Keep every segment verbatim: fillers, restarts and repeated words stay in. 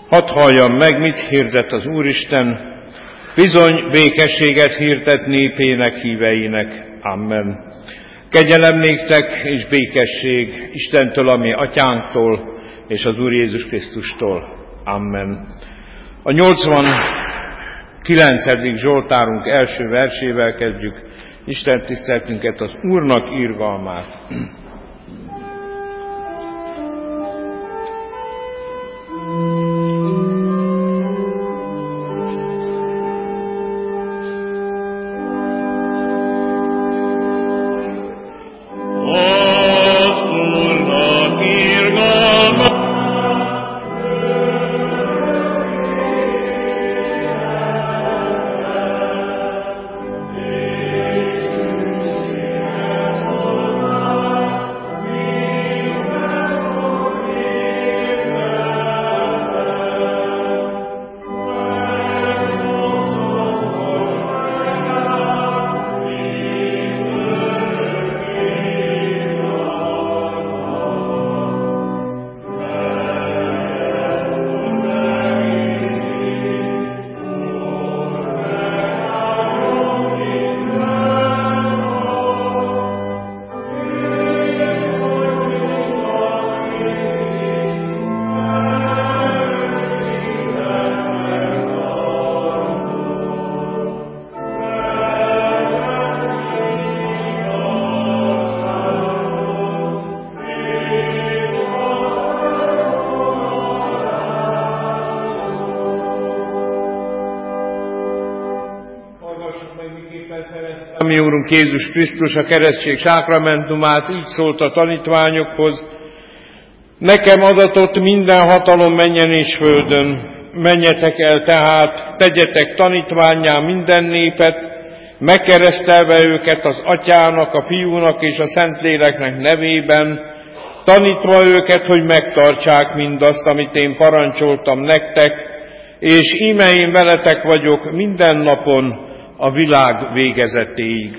Hadd halljam meg, mit hirdet az Úristen, bizony békességet hirdet népének, híveinek. Amen. Kegyelem néktek és békesség Istentől, ami Atyánktól, és az Úr Jézus Krisztustól. Amen. A nyolcvankilencedik Zsoltárunk első versével kezdjük Isten tiszteltünket, az Úrnak irgalmát. Mi Úrunk Jézus Krisztus a keresztség sákramentumát így szólt a tanítványokhoz: nekem adatott minden hatalom mennyen és földön. Menjetek el tehát, tegyetek tanítvánnyá minden népet, megkeresztelve őket az Atyának, a Fiúnak és a Szentléleknek nevében, tanítva őket, hogy megtartsák mindazt, amit én parancsoltam nektek, és íme én veletek vagyok minden napon, a világ végezetéig.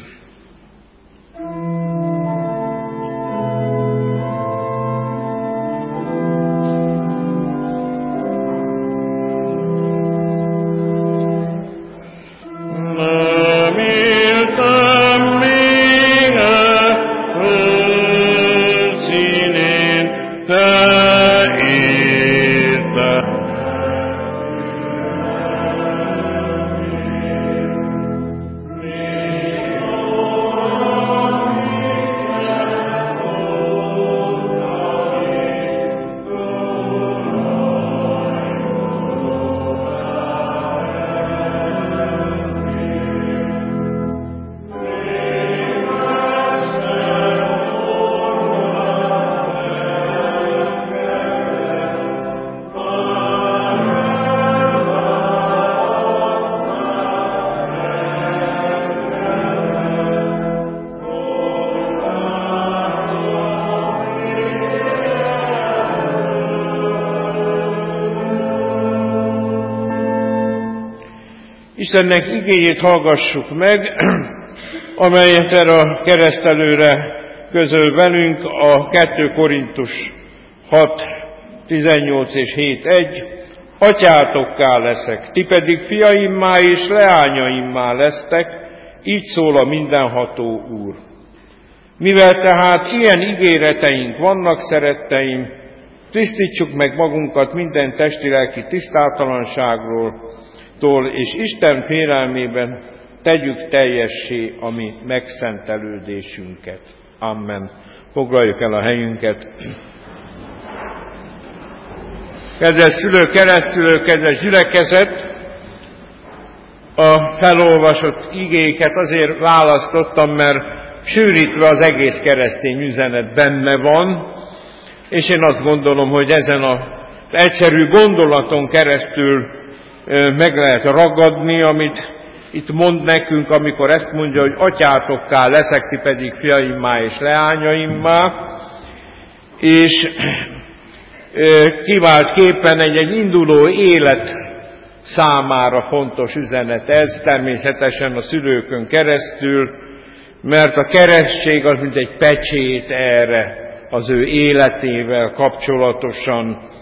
Istennek igéjét hallgassuk meg, amelyet erre a keresztelőre közöl velünk a kettő Korintus hat tizennyolc és hét egy. Atyátokká leszek, ti pedig fiaimmá és leányaimmá lesztek, így szól a mindenható Úr. Mivel tehát ilyen ígéreteink vannak, szeretteim, tisztítsuk meg magunkat minden testi-lelki tisztátalanságról, és Isten félelmében tegyük teljessé a mi megszentelődésünket. Amen. Foglaljuk el a helyünket. Kedves szülők, keresztülők, kedves gyülekezet! A felolvasott igéket azért választottam, mert sűrítve az egész keresztény üzenet benne van, és én azt gondolom, hogy ezen az egyszerű gondolaton keresztül meg lehet ragadni, amit itt mond nekünk, amikor ezt mondja, hogy atyátokká leszek, ti pedig fiaimmá és leányaimmá, és kiváltképpen egy, egy induló élet számára fontos üzenet ez, természetesen a szülőkön keresztül, mert a keresztség az mint egy pecsét erre az ő életével kapcsolatosan,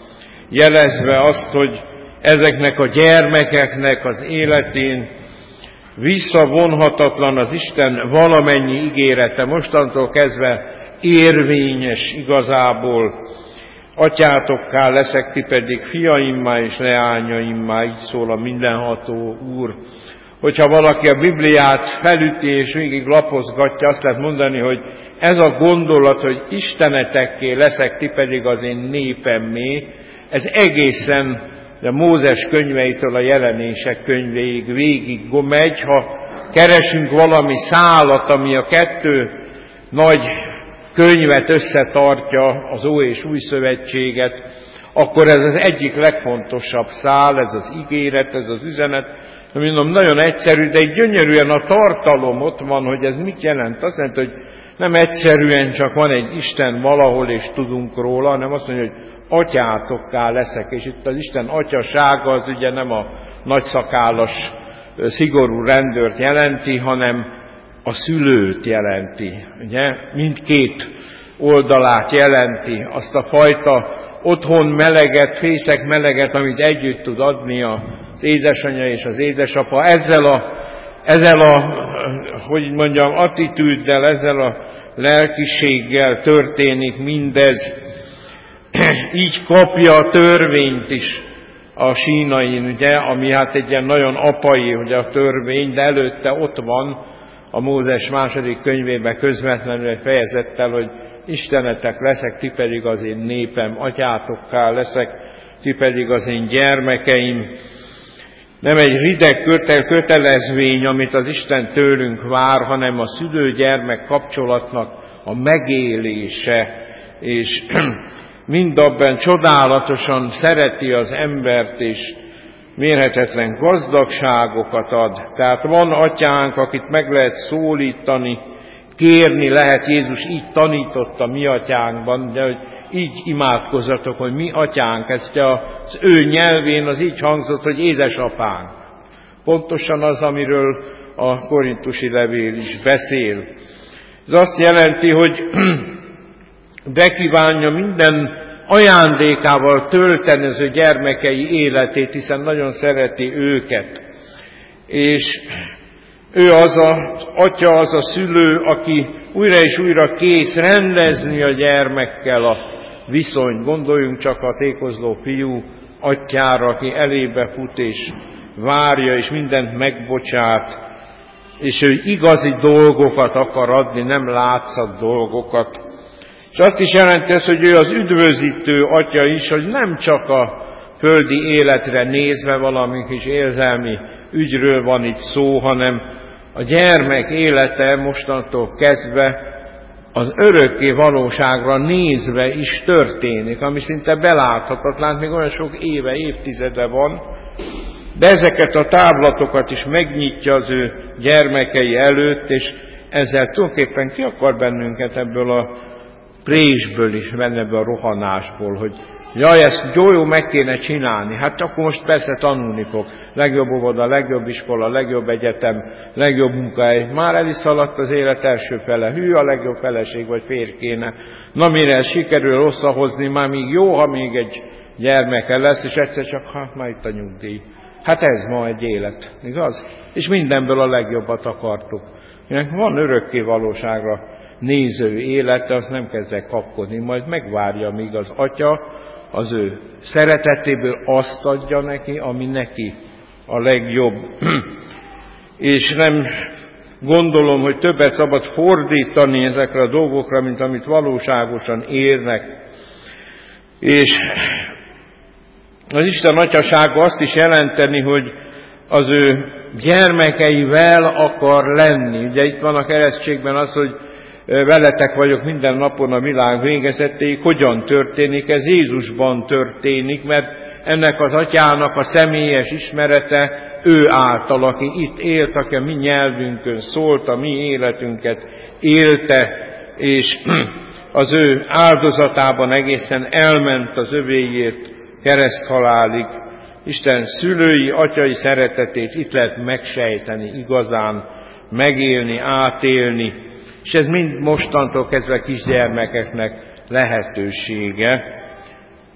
jelezve azt, hogy ezeknek a gyermekeknek az életén visszavonhatatlan az Isten valamennyi ígérete, mostantól kezdve érvényes igazából. Atyátokká leszek, ti pedig fiaimmá és leányaimmá, így szól a mindenható Úr. Hogyha valaki a Bibliát felüti és végig lapozgatja, azt lehet mondani, hogy ez a gondolat, hogy istenetekké leszek, ti pedig az én népemmé, ez egészen a Mózes könyveitől a Jelenések könyvéig végig megy. Ha keresünk valami szálat, ami a kettő nagy könyvet összetartja, az Ó és Új Szövetséget, akkor ez az egyik legfontosabb szál, ez az ígéret, ez az üzenet. Mondom, nagyon egyszerű, de egy gyönyörűen a tartalom ott van, hogy ez mit jelent. Azt jelenti, hogy nem egyszerűen csak van egy Isten valahol, és tudunk róla, hanem azt mondja, hogy atyátokká leszek. És itt az Isten atyasága az ugye nem a nagyszakállas, szigorú rendőrt jelenti, hanem a szülőt jelenti. Ugye? Mindkét oldalát jelenti, azt a fajta otthon meleget, fészek meleget, amit együtt tud adni az édesanyja és az édesapa. Ezzel a, ezzel a hogy mondjam, attitűddel, ezzel a lelkiséggel történik mindez. Így kapja a törvényt is a sínain, ugye, ami hát egy ilyen nagyon apai, ugye a törvény, de előtte ott van a Mózes második könyvében közvetlenül egy fejezettel, hogy istenetek leszek, ti pedig az én népem, atyátokká leszek, ti pedig az én gyermekeim. Nem egy rideg kötel, kötelezvény, amit az Isten tőlünk vár, hanem a szülő-gyermek kapcsolatnak a megélése, és mindabban csodálatosan szereti az embert, és mérhetetlen gazdagságokat ad. Tehát van atyánk, akit meg lehet szólítani, kérni lehet, Jézus így tanította mi atyánkban, de hogy így imádkozzatok, hogy mi atyánk, ezt az ő nyelvén az így hangzott, hogy édesapánk. Pontosan az, amiről a korintusi levél is beszél. Ez azt jelenti, hogy bekívánja minden ajándékával tölteni az ő gyermekei életét, hiszen nagyon szereti őket. És ő az az atya, az a szülő, aki újra és újra kész rendezni a gyermekkel a viszonyt. Gondoljunk csak a tékozló fiú atyára, aki elébe fut és várja, és mindent megbocsát, és ő igazi dolgokat akar adni, nem látszat dolgokat. És azt is jelenti ez, hogy ő az üdvözítő atya is, hogy nem csak a földi életre nézve valami kis érzelmi ügyről van itt szó, hanem a gyermek élete mostantól kezdve az örökké valóságra nézve is történik, ami szinte beláthatatlan, még olyan sok éve, évtizede van, de ezeket a táblatokat is megnyitja az ő gyermekei előtt, és ezzel tulajdonképpen ki akar bennünket ebből a présből is, benne ebből a rohanásból, hogy jaj, ezt jó, jó meg kéne csinálni. Hát akkor most persze tanulni fog. Legjobb óvoda, legjobb iskola, legjobb egyetem, legjobb munkahely. Már el is szaladt az élet első fele. Hű, a legjobb feleség vagy férj kéne. Na mire sikerül összehozni, már még jó, ha még egy gyermeke lesz, és egyszer csak, hát már itt a nyugdíj. Hát ez ma egy élet, igaz? És mindenből a legjobbat akartuk. Van örökké valóságra néző élete, azt nem kezdek kapkodni, majd megvárja, míg az atya az ő szeretetéből azt adja neki, ami neki a legjobb. És nem gondolom, hogy többet szabad fordítani ezekre a dolgokra, mint amit valóságosan érnek. És az Isten atyasága azt is jelenteni, hogy az ő gyermekeivel akar lenni. Ugye itt van a keresztségben az, hogy veletek vagyok minden napon a világ végezetéig. Hogyan történik? Ez Jézusban történik, mert ennek az atyának a személyes ismerete ő által, aki itt élt, aki a mi nyelvünkön szólt, a mi életünket élte, és az ő áldozatában egészen elment az övéért kereszthalálig. Isten szülői, atyai szeretetét itt lehet megsejteni, igazán megélni, átélni, és ez mind mostantól kezdve kisgyermekeknek lehetősége.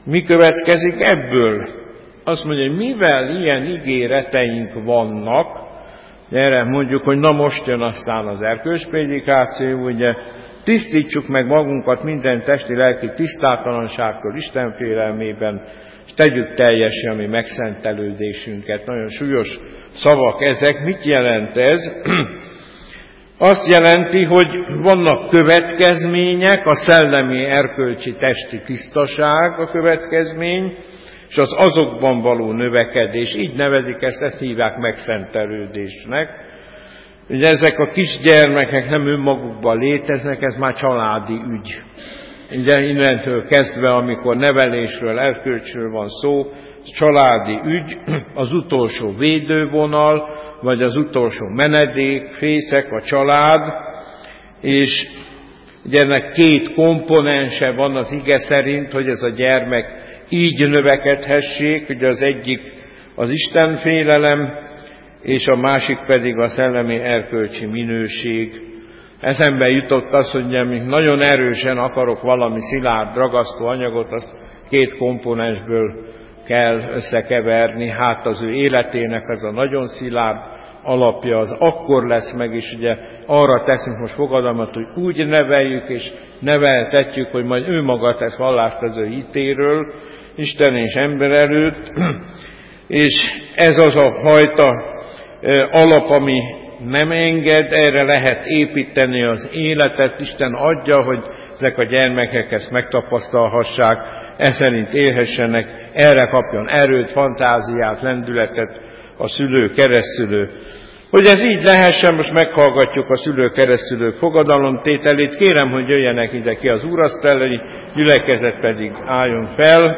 Mi következik ebből? Azt mondja, hogy mivel ilyen ígéreteink vannak, erre mondjuk, hogy na most jön aztán az erkölcsprédikáció, ugye, tisztítsuk meg magunkat minden testi, lelki tisztátalanságtól Isten félelmében, és tegyük teljessé a mi megszentelődésünket. Nagyon súlyos szavak ezek. Mit jelent ez? Azt jelenti, hogy vannak következmények, a szellemi, erkölcsi, testi tisztaság a következmény, és az azokban való növekedés. Így nevezik ezt, ezt hívják megszentelődésnek. Ugye ezek a kisgyermekek nem önmagukban léteznek, ez már családi ügy. Ugye innentől kezdve, amikor nevelésről, erkölcsről van szó, családi ügy, az utolsó védővonal, vagy az utolsó menedék, fészek, a család, és ugye ennek két komponense van az ige szerint, hogy ez a gyermek így növekedhessék, ugye az egyik az Istenfélelem, és a másik pedig a szellemi erkölcsi minőség. Eszembe jutott az, hogy amíg nagyon erősen akarok valami szilárd, ragasztó anyagot, azt két komponensből kell összekeverni. Hát az ő életének ez a nagyon szilárd alapja az akkor lesz meg, és ugye arra teszünk most fogadalmat, hogy úgy neveljük és neveltetjük, hogy majd ő maga tesz vallást az ő hitéről, Isten és ember előtt, és ez az a fajta alap, ami nem enged, erre lehet építeni az életet, Isten adja, hogy ezek a gyermekek ezt megtapasztalhassák, e szerint élhessenek, erre kapjon erőt, fantáziát, lendületet a szülő, keresztszülő. Hogy ez így lehessen, most meghallgatjuk a szülő-keresztszülők fogadalomtételét, kérem, hogy jöjjenek ide ki az úrasztalra, gyülekezet pedig álljon fel.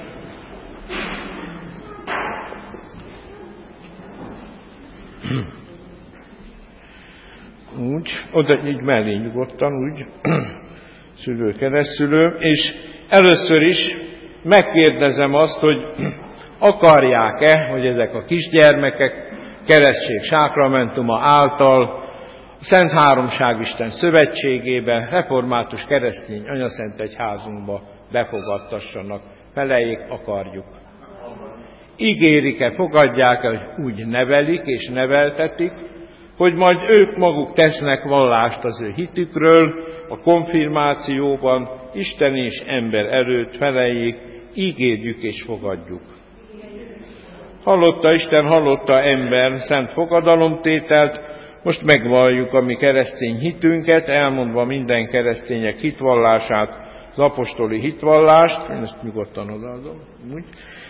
Úgy, oda így mellé nyugodtan, úgy, szülő, keresztszülő, és először is megkérdezem azt, hogy akarják-e, hogy ezek a kisgyermekek keresztség sákramentuma által a Szent Háromság Isten szövetségébe, református keresztény anyaszent egyházunkba befogadtassanak. Feleljék, akarjuk. Ígérik-e, fogadják-e, hogy úgy nevelik és neveltetik, hogy majd ők maguk tesznek vallást az ő hitükről, a konfirmációban, Isten és ember előtt, feleljék, ígérjük és fogadjuk. Hallotta Isten, hallotta ember szent fogadalomtételt, most megvalljuk a mi keresztény hitünket, elmondva minden keresztények hitvallását, az apostoli hitvallást, én ezt nyugodtan odaadom, úgy.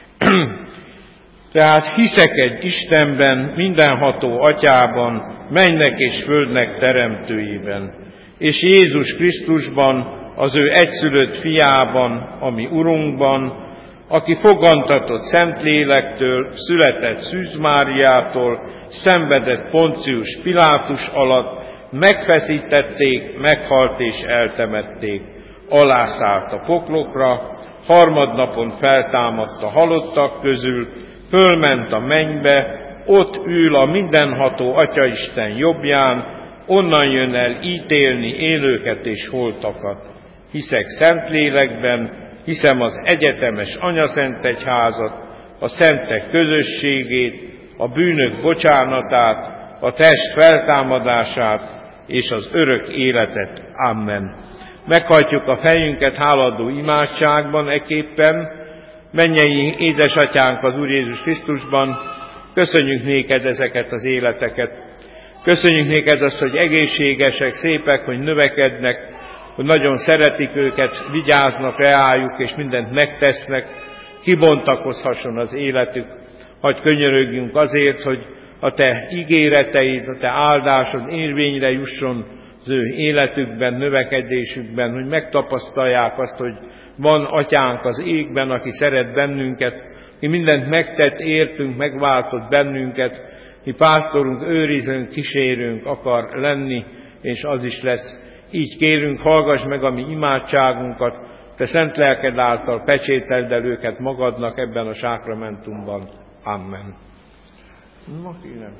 Tehát hiszek egy Istenben, mindenható atyában, mennek és földnek teremtőiben, és Jézus Krisztusban, az ő egyszülött fiában, ami Urunkban, aki fogantatott Szentlélektől, született Szűz Máriától, szenvedett Poncius Pilátus alatt, megfeszítették, meghalt és eltemették, alászállt a poklokra, harmadnapon feltámadt a halottak közül, fölment a mennybe, ott ül a mindenható Atyaisten jobbján, onnan jön el ítélni élőket és holtakat. Hiszek Szentlélekben, hiszem az egyetemes anyaszent egyházat, a szentek közösségét, a bűnök bocsánatát, a test feltámadását és az örök életet. Amen. Meghajtjuk a fejünket háladó imádságban eképpen. Mennyei édesatyánk az Úr Jézus Krisztusban, köszönjük néked ezeket az életeket. Köszönjük néked azt, hogy egészségesek, szépek, hogy növekednek, hogy nagyon szeretik őket, vigyáznak reájuk, és mindent megtesznek, kibontakozhasson az életük. Hadd könyörögjünk azért, hogy a te ígéreteid, a te áldásod érvényre jusson az ő életükben, növekedésükben, hogy megtapasztalják azt, hogy van atyánk az égben, aki szeret bennünket, ki mindent megtett, értünk, megváltott bennünket, ki pásztorunk, őrizőnk, kísérünk akar lenni, és az is lesz. Így kérünk, hallgass meg a mi imádságunkat, te szent lelked által pecsételd el őket magadnak ebben a sákramentumban. Amen. Ma kérem,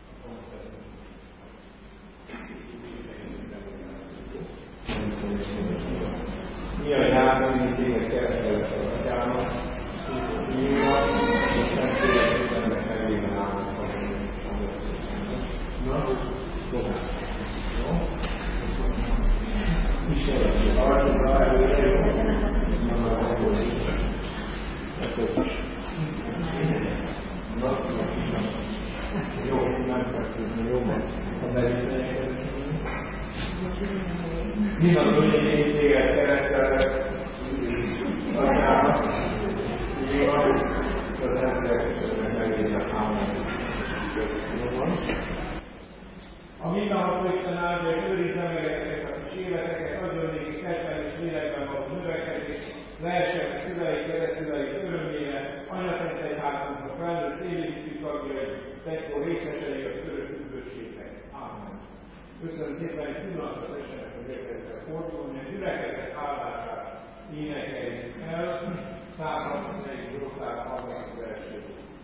tisztelt. át mindig keresztel lesz az atyának, nyilván, és szentélek üzennek nevében állnak a Na, tovább. Jó? Istenet, arra előre, jó? Na, már jó. Ez ott is. Na, jó, nem kell jó van. Az egyébként. Mi van, hogy én téged keresztelek, atyának, jó van, az emberek megvédnek állnak. Jó van. A mindenható Isten áldja, és őrizze meg ezeket a kis életeket, adjon néki kedven és lélekben való növekedés, lehessenek szüleik, keresztüleik örömére, anyaszent egyházunknak felnőtt élőítő tagjai, tetszó részesei a török üdvösségnek. Ámen. Köszönöm szépen, hogy pillanatra tessenek a gyökerekre fordulni, a gyülekezet áldását énekeljük el, százharmincegy Zsoltár harmadik versét.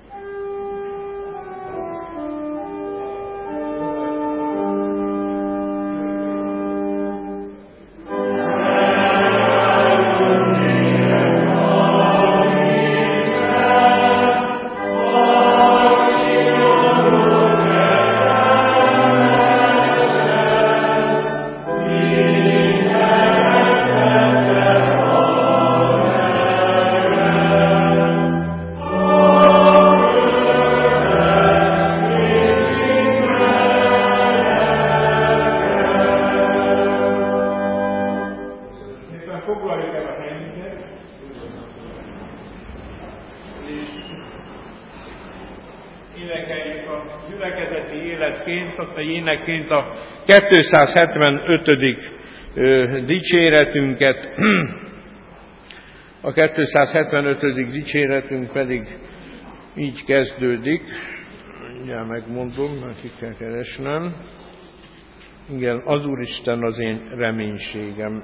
Énekként a kétszázhetvenötödik dicséretünket. A kétszázhetvenötödik dicséretünk pedig így kezdődik. Mindjárt megmondom, mert ki kell keresnem. Igen, az Úristen az én reménységem.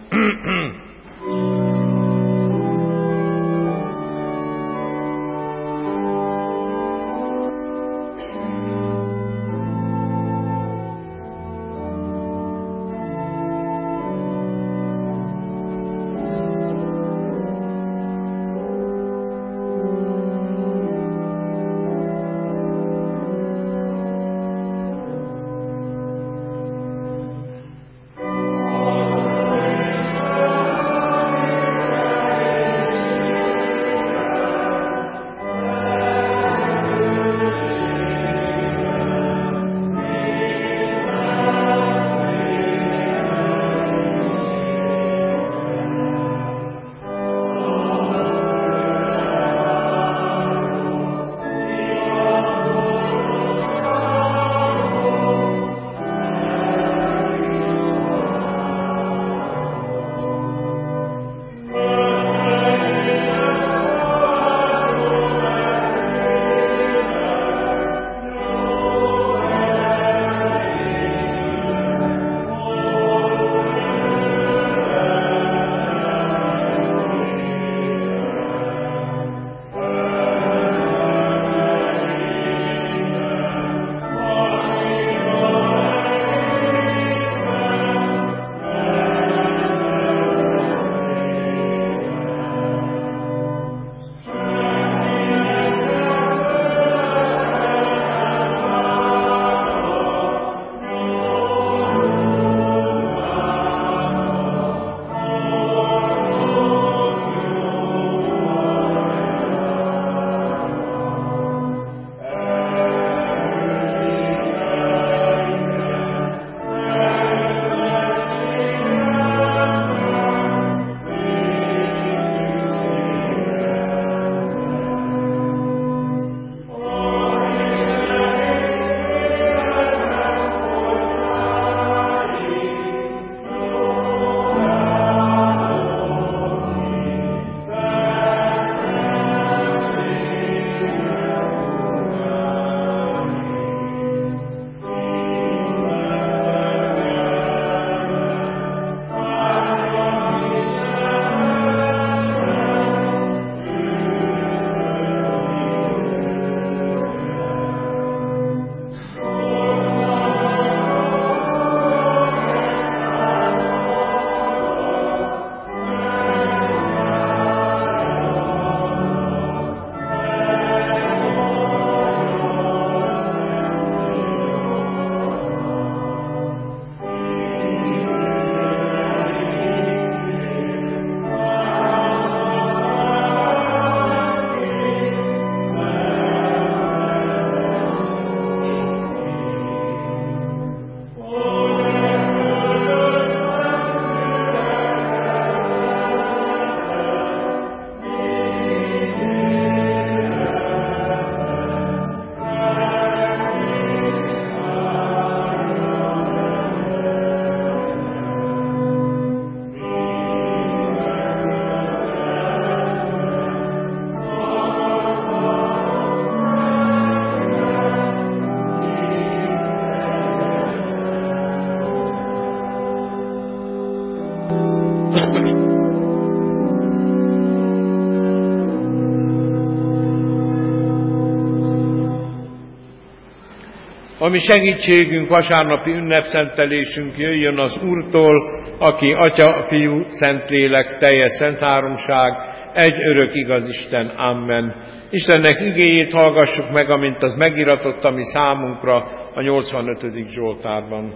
A mi segítségünk, vasárnapi ünnepszentelésünk jöjjön az Úrtól, aki Atya, Fiú, Szentlélek, teljes szent háromság, egy örök igaz Isten. Amen. Istennek igéjét hallgassuk meg, amint az megiratott a mi számunkra a nyolcvanötödik Zsoltárban.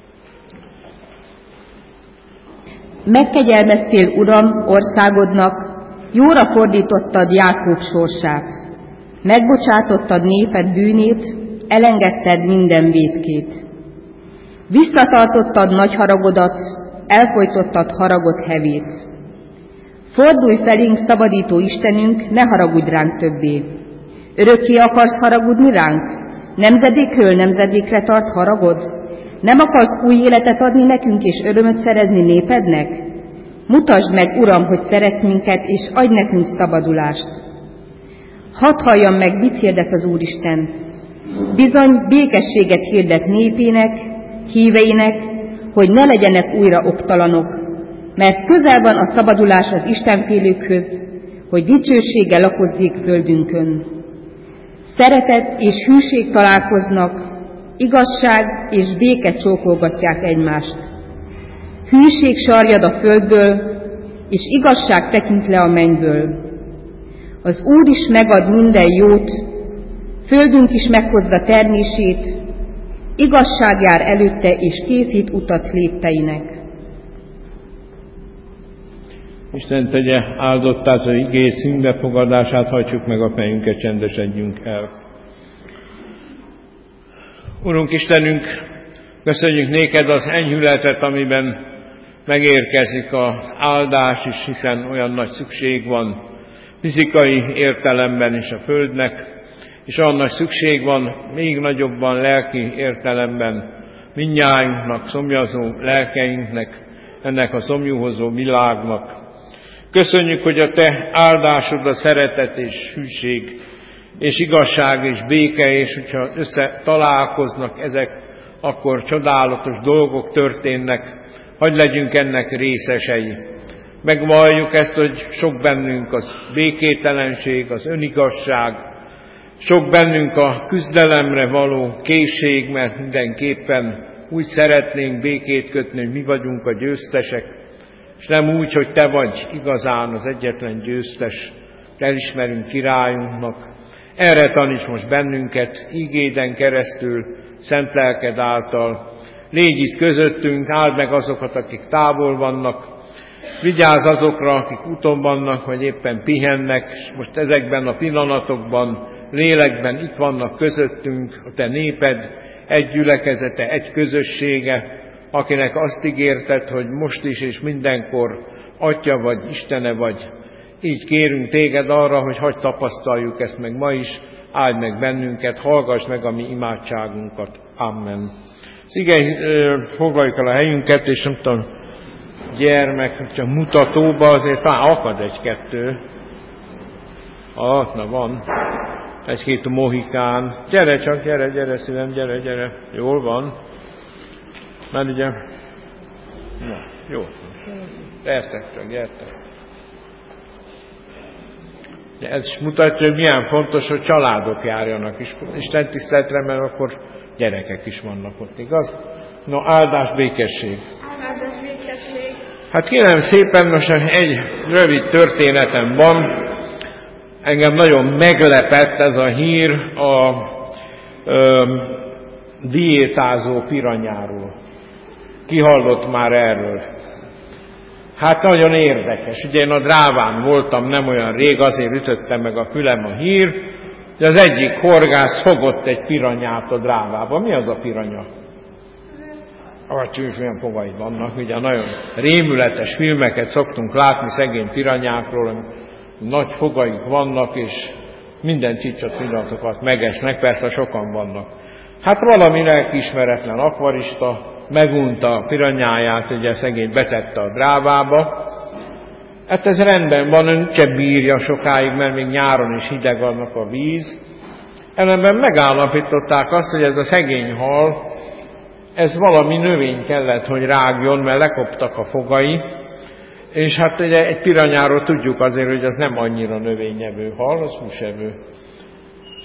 Megkegyelmeztél, Uram, országodnak, jóra fordítottad Jákób sorsát. Megbocsátottad néped bűnét, elengedted minden vétkét. Visszatartottad nagy haragodat, elfojtottad haragod hevét. Fordulj felénk, szabadító Istenünk, ne haragudj ránk többé. Örökké akarsz haragudni ránk? Nemzedékről nemzedékre tart haragod? Nem akarsz új életet adni nekünk, és örömöt szerezni népednek? Mutasd meg, Uram, hogy szeretsz minket, és adj nekünk szabadulást. Hadd halljam meg, mit hirdet az Úristen. Bizony békességet hirdet népének, híveinek, hogy ne legyenek újra oktalanok, mert közel van a szabadulás az istenfélőkhöz, hogy dicsőséggel lakozzék földünkön. Szeretet és hűség találkoznak, igazság és béke csókolgatják egymást. Hűség sarjad a földből, és igazság tekint le a mennyből. Az Úr is megad minden jót, földünk is meghozza termését, igazság jár előtte, és készít utat lépteinek. Isten tegye áldottát az igé színbefogadását, hajtsuk meg a fejünket, csendesedjünk el. Urunk Istenünk, köszönjük néked az enyhületet, amiben megérkezik az áldás is, hiszen olyan nagy szükség van fizikai értelemben is a földnek, és olyan nagy szükség van még nagyobban lelki értelemben mindnyájunknak, szomjazó lelkeinknek, ennek a szomjúhozó világnak. Köszönjük, hogy a te áldásod a szeretet és hűség, és igazság és béke, és hogyha összetalálkoznak ezek, akkor csodálatos dolgok történnek, hadd legyünk ennek részesei. Megvalljuk ezt, hogy sok bennünk az békételenség, az önigazság, sok bennünk a küzdelemre való készség, mert mindenképpen úgy szeretnénk békét kötni, hogy mi vagyunk a győztesek, és nem úgy, hogy te vagy igazán az egyetlen győztes, elismerünk királyunknak. Erre taníts most bennünket, ígéden keresztül, szent lelked által. Légy itt közöttünk, áld meg azokat, akik távol vannak, vigyázz azokra, akik úton vannak, vagy éppen pihennek, és most ezekben a pillanatokban, lélekben itt vannak közöttünk, a te néped, egy gyülekezete, egy közössége, akinek azt ígérted, hogy most is és mindenkor Atya vagy, Istene vagy. Így kérünk téged arra, hogy hadd tapasztaljuk ezt meg ma is, áld meg bennünket, hallgass meg a mi imádságunkat. Amen. Igen, foglaljuk el a helyünket, és nem tudom, gyermek, hogyha mutatóba azért már akad egy-kettő. Ah, na van. Egy-két mohikán. Gyere csak, gyere, gyere szívem, gyere, gyere. Jól van. Mert ugye... Na, jó. Gyertek csak, gyertek. De ez is mutatja, hogy milyen fontos, hogy családok járjanak is Isten tiszteletre, mert akkor gyerekek is vannak ott, igaz? No, áldás, békesség. Áldás, békesség. Hát kérem szépen, most egy rövid történetem van. Engem nagyon meglepett ez a hír a ö, diétázó piranyáról. Ki hallott már erről? Hát nagyon érdekes. Ugye én a Dráván voltam nem olyan rég, azért ütöttem meg a fülem a hír, hogy az egyik horgász fogott egy piranyát a Drávába. Mi az a piranya? A csúcs, milyen fogai vannak. Ugye nagyon rémületes filmeket szoktunk látni szegény piranyákról, nagy fogaik vannak, és minden csicsot pillanatokat megesnek, persze sokan vannak. Hát valami lelkiismeretlen akvarista megunta a piranyáját, ugye szegény betette a Drávába. Hát ez rendben van, ön se bírja sokáig, mert még nyáron is hideg annak a víz. Ellenben megállapították azt, hogy ez a szegény hal, ez valami növény kellett, hogy rágjon, mert lekoptak a fogai, és hát ugye egy piranyáról tudjuk azért, hogy az nem annyira növényevő hal, az húsevő.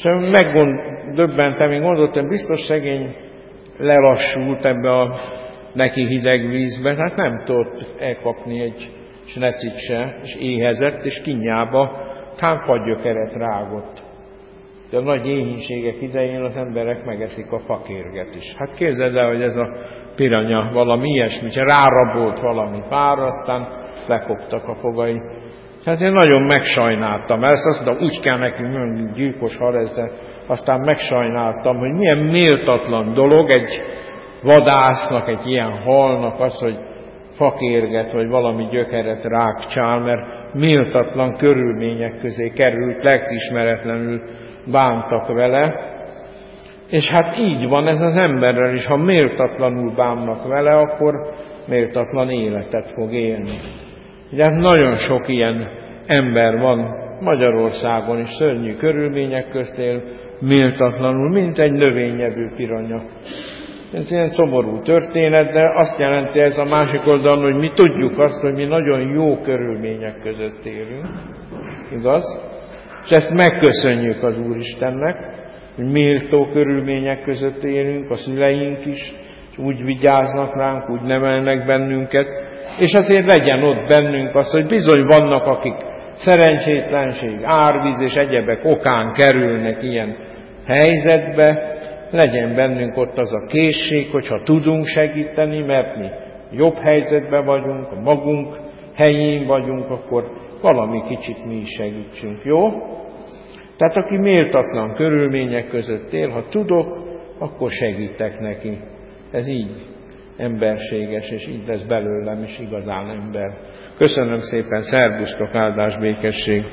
És megdöbbentem, én gondoltam, biztos szegény lelassult ebbe a neki hideg vízbe, hát nem tudott elkapni egy snecit se, és éhezett, és kinyába támpadgyökeret rágott. De a nagy éhínségek idején az emberek megeszik a fakérget is. Hát képzeld el, hogy ez a piranya valami ilyesmit, rárabolt valami párra, aztán lekoptak a fogai. Hát én nagyon megsajnáltam ezt, azt mondtam, úgy kell nekünk gyilkos hal ez, de aztán megsajnáltam, hogy milyen méltatlan dolog egy vadásznak, egy ilyen halnak az, hogy fakérget, vagy valami gyökeret rákcsál, mert méltatlan körülmények közé került, lelkiismeretlenül bántak vele. És hát így van ez az emberrel is, ha méltatlanul bánnak vele, akkor méltatlan életet fog élni. Ugye nagyon sok ilyen ember van Magyarországon is, szörnyű körülmények közt él, méltatlanul, mint egy növényevő piranya. Ez ilyen szomorú történet, de azt jelenti ez a másik oldalon, hogy mi tudjuk azt, hogy mi nagyon jó körülmények között élünk, igaz? És ezt megköszönjük az Úristennek, hogy méltó körülmények között élünk, a szüleink is, és úgy vigyáznak ránk, úgy nevelnek bennünket, és azért legyen ott bennünk az, hogy bizony vannak, akik szerencsétlenség, árvíz és egyebek okán kerülnek ilyen helyzetbe, legyen bennünk ott az a készség, hogyha tudunk segíteni, mert mi jobb helyzetben vagyunk, a magunk helyén vagyunk, akkor valami kicsit mi is segítsünk, jó? Tehát aki méltatlan körülmények között él, ha tudok, akkor segítek neki. Ez így emberséges, és így lesz belőlem is igazán ember. Köszönöm szépen, szervusztok, áldás, békesség!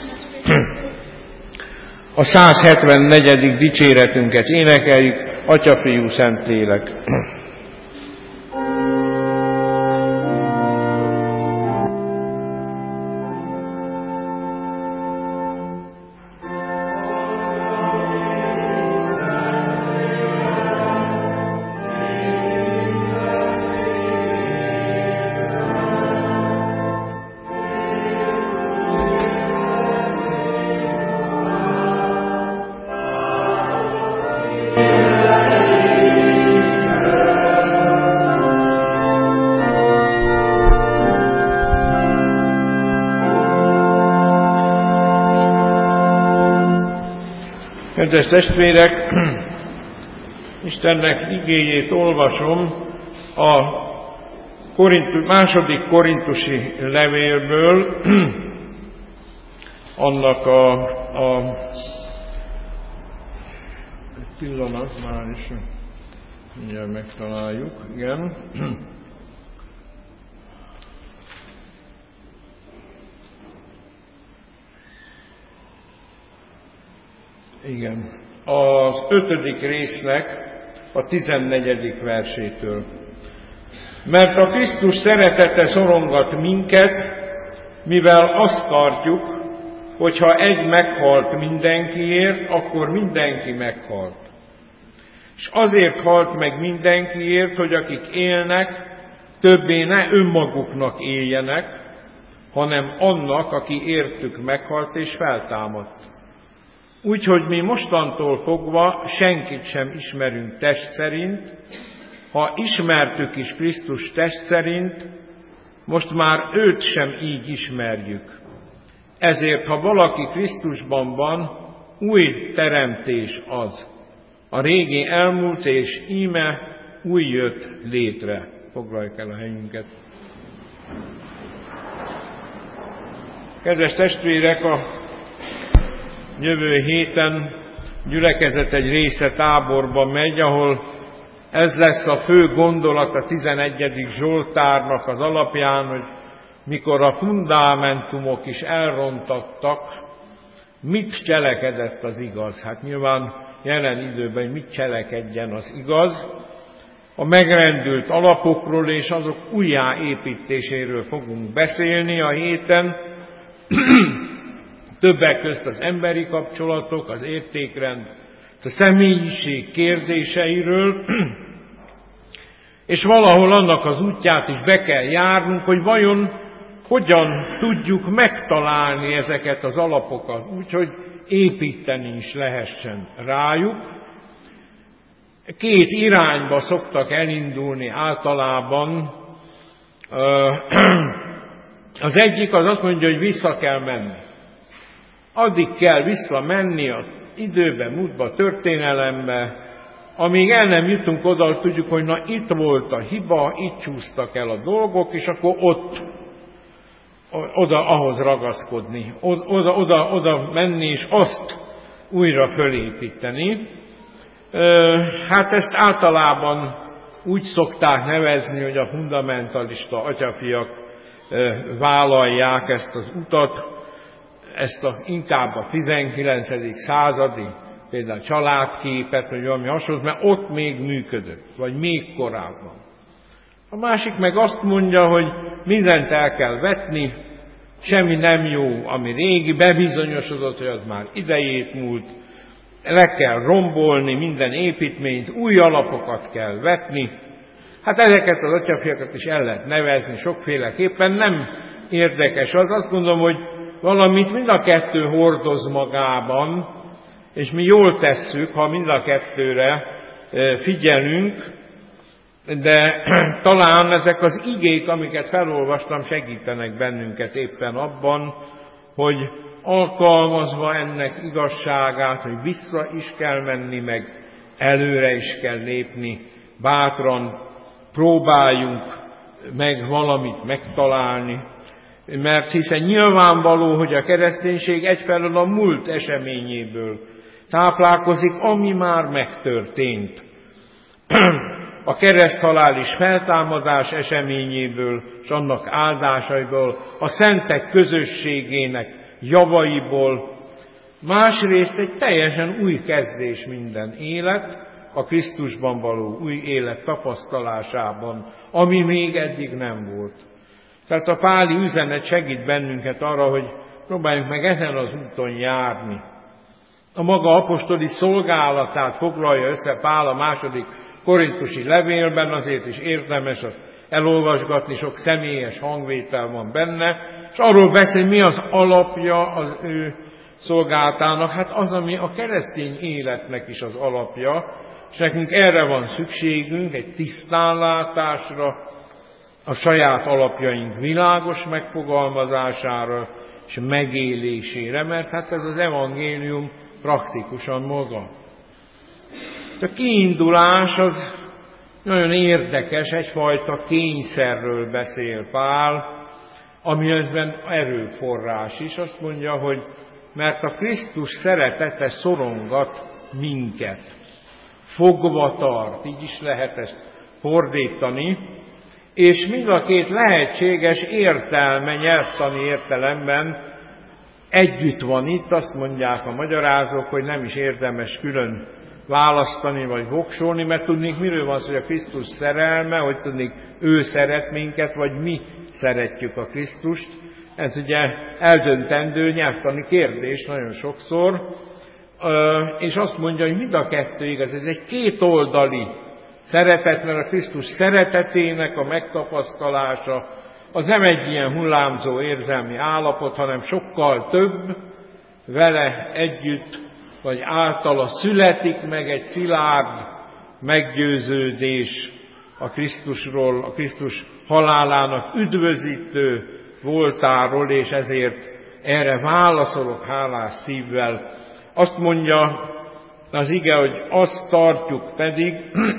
A száz hetvennegyedik dicséretünket énekeljük, Atya, Fiú, Szentlélek. Kedves testvérek, Istennek igéjét olvasom a Korintus, második korintusi levélből, annak a, a egy pillanat, már is mindjárt megtaláljuk, igen. Igen. Az ötödik résznek a tizennegyedik versétől. Mert a Krisztus szeretete szorongat minket, mivel azt tartjuk, hogyha egy meghalt mindenkiért, akkor mindenki meghalt. És azért halt meg mindenkiért, hogy akik élnek, többé ne önmaguknak éljenek, hanem annak, aki értük meghalt és feltámadt. Úgyhogy mi mostantól fogva senkit sem ismerünk test szerint, ha ismertük is Krisztus test szerint, most már őt sem így ismerjük. Ezért, ha valaki Krisztusban van, új teremtés az. A régi elmúlt, és íme új jött létre. Foglaljuk el a helyünket. Kedves testvérek, a jövő héten gyülekezet egy része táborba megy, ahol ez lesz a fő gondolat a tizenegyedik Zsoltárnak az alapján, hogy mikor a fundamentumok is elrontattak, mit cselekedett az igaz? Hát nyilván jelen időben, hogy mit cselekedjen az igaz. A megrendült alapokról és azok újjáépítéséről fogunk beszélni a héten. Többek közt az emberi kapcsolatok, az értékrend, a személyiség kérdéseiről, és valahol annak az útját is be kell járnunk, hogy vajon hogyan tudjuk megtalálni ezeket az alapokat, úgyhogy építeni is lehessen rájuk. Két irányba szoktak elindulni általában. Az egyik az azt mondja, hogy vissza kell menni. Addig kell visszamenni az időbe, múltba, történelembe, amíg el nem jutunk oda, hogy tudjuk, hogy na itt volt a hiba, itt csúsztak el a dolgok, és akkor ott, oda ahhoz ragaszkodni, oda, oda, oda menni, és azt újra fölépíteni. Hát ezt általában úgy szokták nevezni, hogy a fundamentalista atyafiak vállalják ezt az utat, ezt a, inkább a tizenkilencedik századi, például családképet, vagy valami hasonló, mert ott még működött, vagy még korábban. A másik meg azt mondja, hogy mindent el kell vetni, semmi nem jó, ami régi, bebizonyosodott, hogy az már idejét múlt, le kell rombolni minden építményt, új alapokat kell vetni. Hát ezeket az atyafiakat is el lehet nevezni sokféleképpen, nem érdekes az. Azt gondolom, hogy valamit mind a kettő hordoz magában, és mi jól tesszük, ha mind a kettőre figyelünk, de talán ezek az igék, amiket felolvastam, segítenek bennünket éppen abban, hogy alkalmazva ennek igazságát, hogy vissza is kell menni, meg előre is kell lépni, bátran próbáljunk meg valamit megtalálni, mert hiszen nyilvánvaló, hogy a kereszténység egyfelől a múlt eseményéből táplálkozik, ami már megtörtént. A kereszthalál és feltámadás eseményéből, és annak áldásaiból, a szentek közösségének javaiból, másrészt egy teljesen új kezdés minden élet, a Krisztusban való új élet tapasztalásában, ami még eddig nem volt. Tehát a páli üzenet segít bennünket arra, hogy próbáljunk meg ezen az úton járni. A maga apostoli szolgálatát foglalja össze Pál a második korintusi levélben, azért is érdemes azt elolvasgatni, sok személyes hangvétel van benne, és arról beszél, mi az alapja az ő szolgálatának. Hát az, ami a keresztény életnek is az alapja, és nekünk erre van szükségünk, egy tisztánlátásra, a saját alapjaink világos megfogalmazására és megélésére, mert hát ez az evangélium praktikusan maga. A kiindulás az nagyon érdekes, egyfajta kényszerről beszél Pál, ami ezben erőforrás is. Azt mondja, hogy mert a Krisztus szeretete szorongat minket, fogva tart, így is lehet ezt fordítani, és mind a két lehetséges értelme, nyelvtani értelemben együtt van itt. Azt mondják a magyarázók, hogy nem is érdemes külön választani vagy voksolni, mert tudnék, miről van szó, hogy a Krisztus szerelme, hogy tudnék, ő szeret minket, vagy mi szeretjük a Krisztust. Ez ugye eldöntendő nyelvtani kérdés nagyon sokszor, és azt mondja, hogy mind a kettő igaz, ez egy kétoldali szeretet, mert a Krisztus szeretetének a megtapasztalása az nem egy ilyen hullámzó érzelmi állapot, hanem sokkal több, vele együtt, vagy általa születik meg egy szilárd meggyőződés a Krisztusról, a Krisztus halálának üdvözítő voltáról, és ezért erre válaszolok hálás szívvel. Azt mondja az ige, hogy azt tartjuk pedig,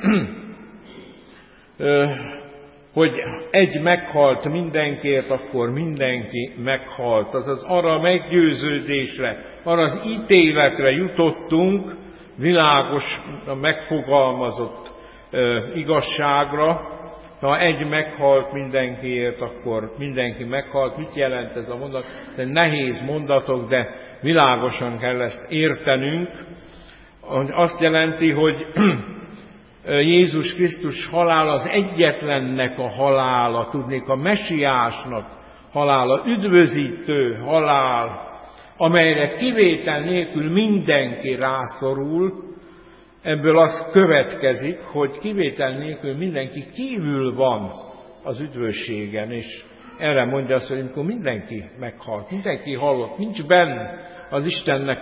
hogy egy meghalt mindenkiért, akkor mindenki meghalt. Azaz arra a meggyőződésre, arra az ítéletre jutottunk, világos, megfogalmazott igazságra. Ha egy meghalt mindenkiért, akkor mindenki meghalt. Mit jelent ez a mondat? Ez nehéz mondatok, de világosan kell ezt értenünk. Azt jelenti, hogy Jézus Krisztus halál az egyetlennek a halála, tudnék a mesiásnak halála, üdvözítő halál, amelyre kivétel nélkül mindenki rászorul. Ebből az következik, hogy kivétel nélkül mindenki kívül van az üdvösségen, és erre mondja azt, hogy amikor mindenki meghalt, mindenki halott, nincs benne az Istennek a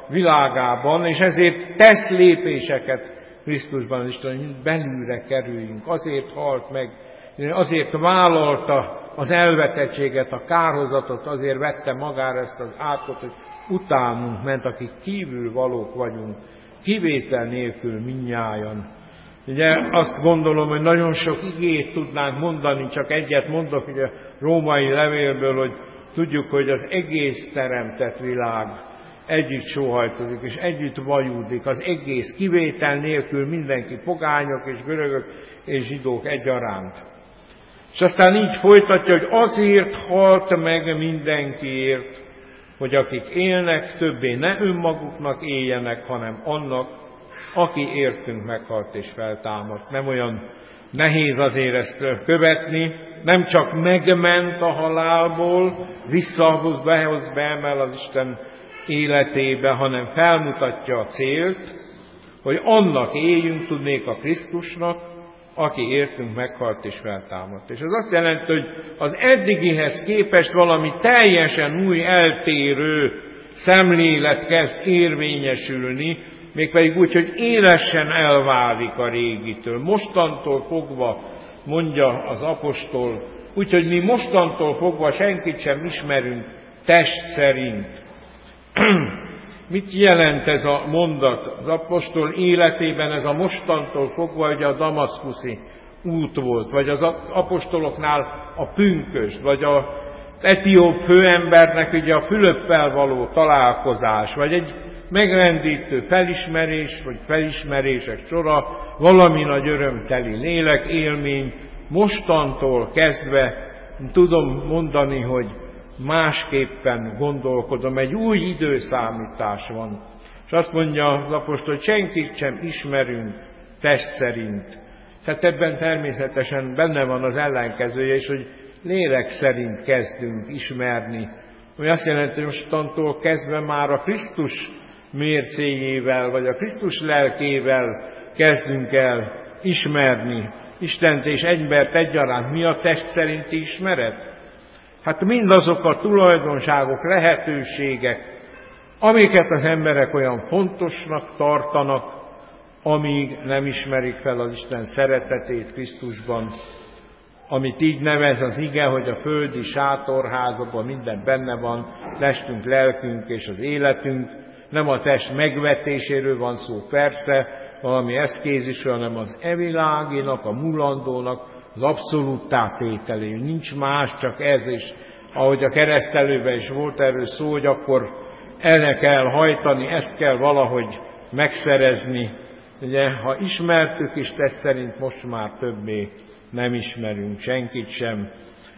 világában, és ezért tesz lépéseket Krisztusban az Isten, hogy belülre kerüljünk. Azért halt meg, azért vállalta az elvetettséget, a kárhozatot, azért vette magára ezt az átkot, hogy utánunk ment, akik kívül valók vagyunk, kivétel nélkül mindnyájan. Ugye azt gondolom, hogy nagyon sok igét tudnánk mondani, csak egyet mondok, ugye a római levélből, hogy tudjuk, hogy az egész teremtett világ együtt sóhajtozik, és együtt vajúdik, az egész kivétel nélkül mindenki, pogányok és görögök és zsidók egyaránt. És aztán így folytatja, hogy azért halt meg mindenkiért, hogy akik élnek, többé ne önmaguknak éljenek, hanem annak, aki értünk meghalt és feltámadt. Nem olyan nehéz azért ezt követni, nem csak megment a halálból, visszahoz, behoz, beemel az Isten életébe, hanem felmutatja a célt, hogy annak éljünk, tudnék a Krisztusnak, aki értünk meghalt és feltámadt. És ez azt jelenti, hogy az eddigihez képest valami teljesen új, eltérő szemlélet kezd érvényesülni, mégpedig úgy, hogy élesen elválik a régitől. Mostantól fogva, mondja az apostol, úgyhogy mi mostantól fogva senkit sem ismerünk test szerint. Mit jelent ez a mondat? Az apostol életében ez a mostantól fogva, hogy a damaszkuszi út volt, vagy az apostoloknál a pünkösd, vagy az etióp főembernek ugye a Fülöppel való találkozás, vagy egy megrendítő felismerés, vagy felismerések sora, valami nagy örömteli lélek élmény, mostantól kezdve tudom mondani, hogy másképpen gondolkodom, egy új időszámítás van. És azt mondja az apostol, hogy senkit sem ismerünk test szerint. Tehát ebben természetesen benne van az ellenkezője is, hogy lélek szerint kezdünk ismerni. Ami azt jelenti, hogy mostantól kezdve már a Krisztus mércéjével, vagy a Krisztus lelkével kezdünk el ismerni Istent és embert egyaránt. Mi a test szerinti ismeret? Hát mindazok a tulajdonságok, lehetőségek, amiket az emberek olyan fontosnak tartanak, amíg nem ismerik fel az Isten szeretetét Krisztusban, amit így nevez az ige, hogy a földi sátorházakban minden benne van, testünk, lelkünk és az életünk. Nem a test megvetéséről van szó, persze, valami eszkézisről, hanem az eviláginak, a mulandónak, az abszolúttá tételéről. Nincs más, csak ez, és ahogy a keresztelőben is volt erről szó, hogy akkor erre kell hajtani, ezt kell valahogy megszerezni. Ugye, ha ismertük is, test szerint most már többé nem ismerünk senkit sem.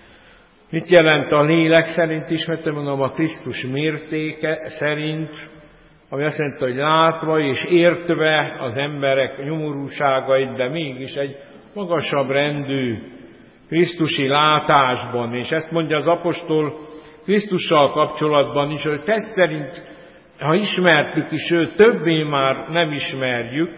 Mit jelent a lélek szerint ismertem, mondom, a Krisztus mértéke szerint, ami azt jelenti, hogy látva és értve az emberek nyomorúságait, de mégis egy magasabb rendű krisztusi látásban, és ezt mondja az apostol Krisztussal kapcsolatban is, hogy test szerint, ha ismertük is őt, többé már nem ismerjük.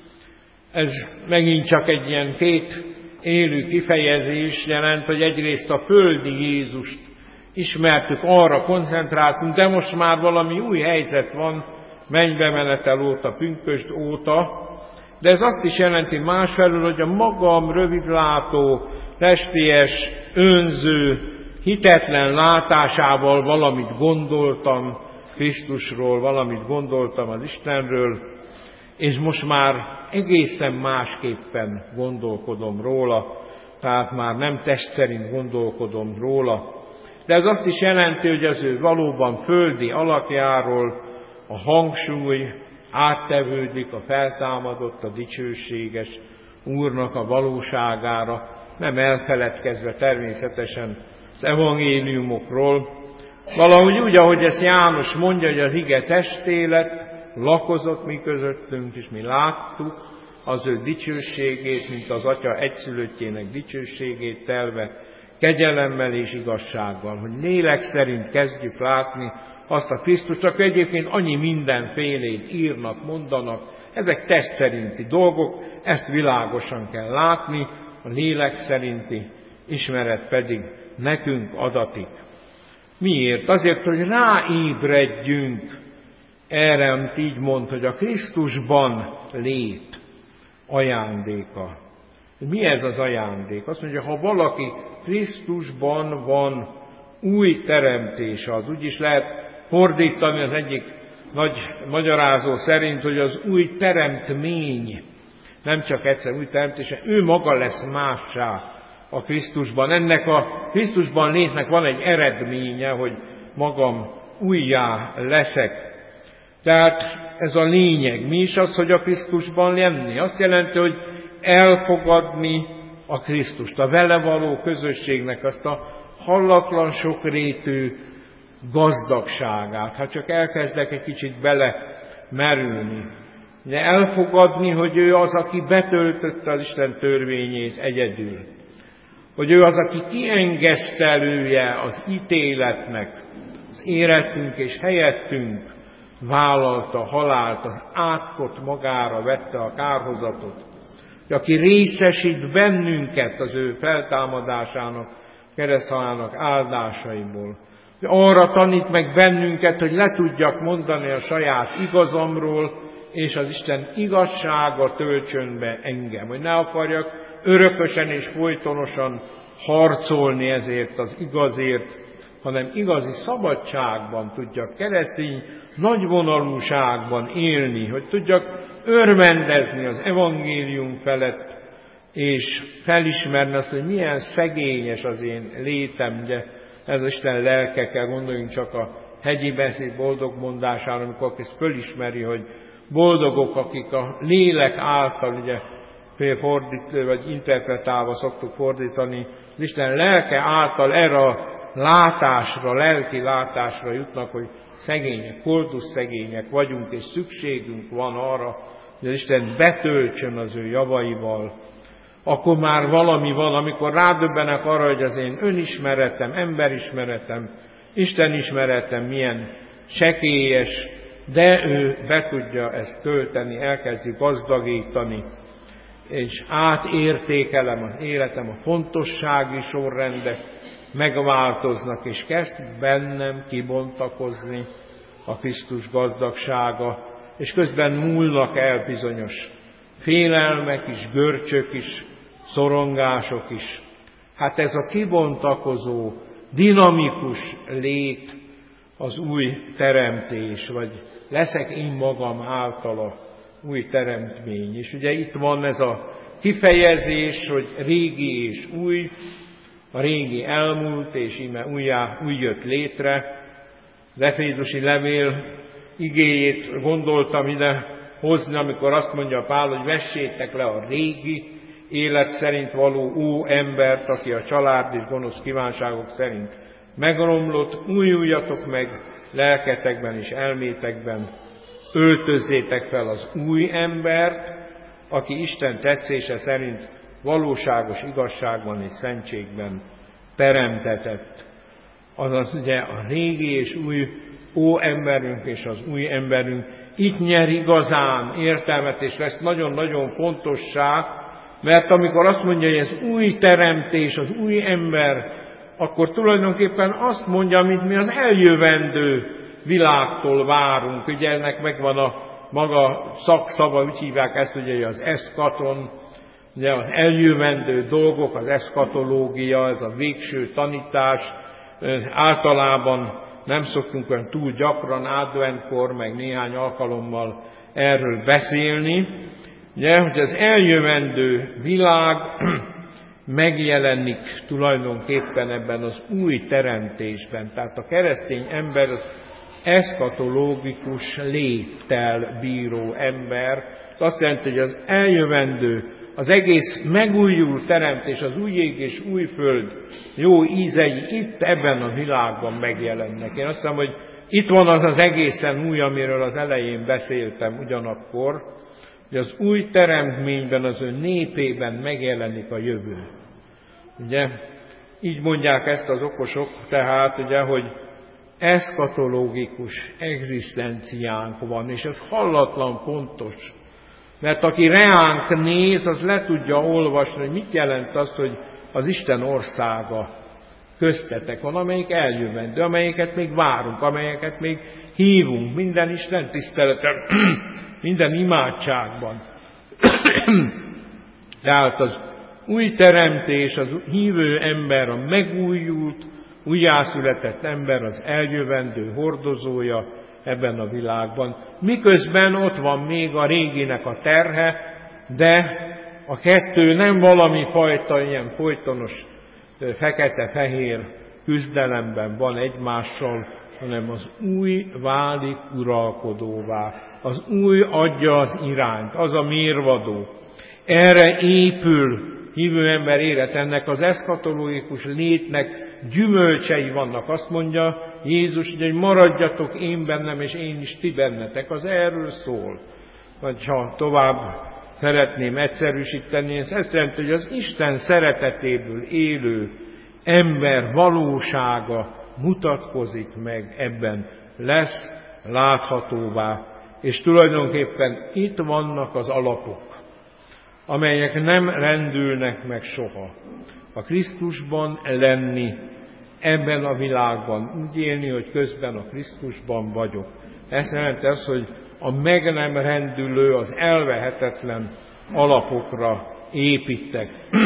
Ez megint csak egy ilyen két élő kifejezés jelent, hogy egyrészt a földi Jézust ismertük, arra koncentráltunk, de most már valami új helyzet van, mennybe menetel óta, pünkösd óta, de ez azt is jelenti másfelől, hogy a magam rövidlátó, testies, önző, hitetlen látásával valamit gondoltam Krisztusról, valamit gondoltam az Istenről, és most már egészen másképpen gondolkodom róla, tehát már nem test szerint gondolkodom róla. De ez azt is jelenti, hogy az ő valóban földi alakjáról a hangsúly áttevődik a feltámadott, a dicsőséges Úrnak a valóságára, nem elfeledkezve természetesen az evangéliumokról. Valahogy úgy, ahogy ezt János mondja, hogy az ige testé lett, lakozott mi közöttünk, és mi láttuk az ő dicsőségét, mint az Atya egyszülöttjének dicsőségét telve, kegyelemmel és igazsággal, hogy lélek szerint kezdjük látni azt a Krisztust, csak egyébként annyi mindenfélét írnak, mondanak, ezek test szerinti dolgok, ezt világosan kell látni, a lélek szerinti ismeret pedig nekünk adatik. Miért? Azért, hogy ráébredjünk erre, amit így mond, hogy a Krisztusban lét ajándéka. Mi ez az ajándék? Azt mondja, ha valaki Krisztusban van, új teremtés az. Úgy is lehet fordítani az egyik nagy magyarázó szerint, hogy az új teremtmény, nem csak egyszer új teremtése, ő maga lesz mássá a Krisztusban. Ennek a Krisztusban létnek van egy eredménye, hogy magam újjá leszek. Tehát ez a lényeg. Mi is az, hogy a Krisztusban lenni? Azt jelenti, hogy elfogadni a Krisztust, a vele való közösségnek azt a hallatlan sokrétű gazdagságát. Ha csak elkezdek egy kicsit bele merülni. De elfogadni, hogy ő az, aki betöltötte az Isten törvényét egyedül. Hogy ő az, aki kiengesztelője az ítéletnek, az életünk és helyettünk vállalta a halált, az átkot magára vette a kárhozatot, aki részesít bennünket az ő feltámadásának, kereszthalálának áldásaiból. Arra tanít meg bennünket, hogy le tudjak mondani a saját igazamról, és az Isten igazsága töltsön be engem. Hogy ne akarjak örökösen és folytonosan harcolni ezért az igazért, hanem igazi szabadságban tudjak, keresztény nagyvonalúságban élni, hogy tudjak örvendezni az evangélium felett, és felismerni azt, hogy milyen szegényes az én létem. Ugye ez Isten lelke, kell gondoljunk csak a hegyi beszéd boldogmondására, amikor ezt fölismeri, hogy boldogok, akik a lélek által, ugye fordítva vagy interpretálva szoktuk fordítani, az Isten lelke által erre a látásra, lelki látásra jutnak, hogy szegények, koldus szegények vagyunk, és szükségünk van arra, hogy az Isten betöltsön az ő javaival. Akkor már valami van, amikor rádöbbenek arra, hogy az én önismeretem, emberismeretem, Istenismeretem milyen sekélyes, de ő be tudja ezt tölteni, elkezdi gazdagítani, és átértékelem az életem, a fontossági sorrendek megváltoznak, és kezd bennem kibontakozni a Krisztus gazdagsága, és közben múlnak el bizonyos félelmek is, görcsök is, szorongások is. Hát ez a kibontakozó, dinamikus lét az új teremtés, vagy leszek én magam általa új teremtmény. És ugye itt van ez a kifejezés, hogy régi és új, a régi elmúlt, és íme újjá, új jött létre. Az Efézusi levél igéjét gondoltam ide hozni, amikor azt mondja Pál, hogy vessétek le a régi élet szerint való ó embert, aki a család és gonosz kívánságok szerint megromlott, újuljatok meg lelketekben és elmétekben, öltözzétek fel az új embert, aki Isten tetszése szerint valóságos igazságban és szentségben teremtetett. Azaz ugye a régi és új ó emberünk és az új emberünk itt nyer igazán értelmet, és lesz nagyon-nagyon fontossá, mert amikor azt mondja, hogy ez új teremtés, az új ember, akkor tulajdonképpen azt mondja, amit mi az eljövendő világtól várunk. Ugye ennek megvan a maga szakszava, úgy hívják ezt, ugye az eszkaton, ugye az eljövendő dolgok, az eszkatológia, ez a végső tanítás. Általában nem szoktunk olyan túl gyakran adventkor, meg néhány alkalommal erről beszélni, ugye, hogy az eljövendő világ megjelenik tulajdonképpen ebben az új teremtésben. Tehát a keresztény ember az eszkatológikus léttel bíró ember. Ez azt jelenti, hogy az eljövendő, az egész megújul teremtés, az új ég és új föld jó ízei itt ebben a világban megjelennek. Én azt hiszem, hogy itt van az az egészen új, amiről az elején beszéltem ugyanakkor, hogy az új teremtményben, az ő népében megjelenik a jövő. Ugye, így mondják ezt az okosok, tehát ugye, hogy eszkatológikus egzisztenciánk van, és ez hallatlan pontos. Mert aki reánk néz, az le tudja olvasni, hogy mit jelent az, hogy az Isten országa köztetek van, amelyik eljövendő, amelyeket még várunk, amelyeket még hívunk minden Isten tiszteleten, minden imádságban. Tehát az új teremtés, az hívő ember, a megújult, újjászületett ember, az eljövendő hordozója ebben a világban. Miközben ott van még a réginek a terhe, de a kettő nem valami fajta ilyen folytonos fekete-fehér küzdelemben van egymással, hanem az új válik uralkodóvá. Az új adja az irányt, az a mérvadó. Erre épül hívő ember élet, ennek az eszkatológikus létnek gyümölcsei vannak. Azt mondja Jézus, hogy maradjatok én bennem, és én is ti bennetek. Az erről szól. Vagy ha tovább szeretném egyszerűsíteni, ez ezt jelenti, hogy az Isten szeretetéből élő ember valósága mutatkozik meg ebben, lesz láthatóvá. És tulajdonképpen itt vannak az alapok, amelyek nem rendülnek meg soha. A Krisztusban lenni, ebben a világban úgy élni, hogy közben a Krisztusban vagyok. Ez jelenti az, hogy a meg nem rendülő, az elvehetetlen alapokra építek.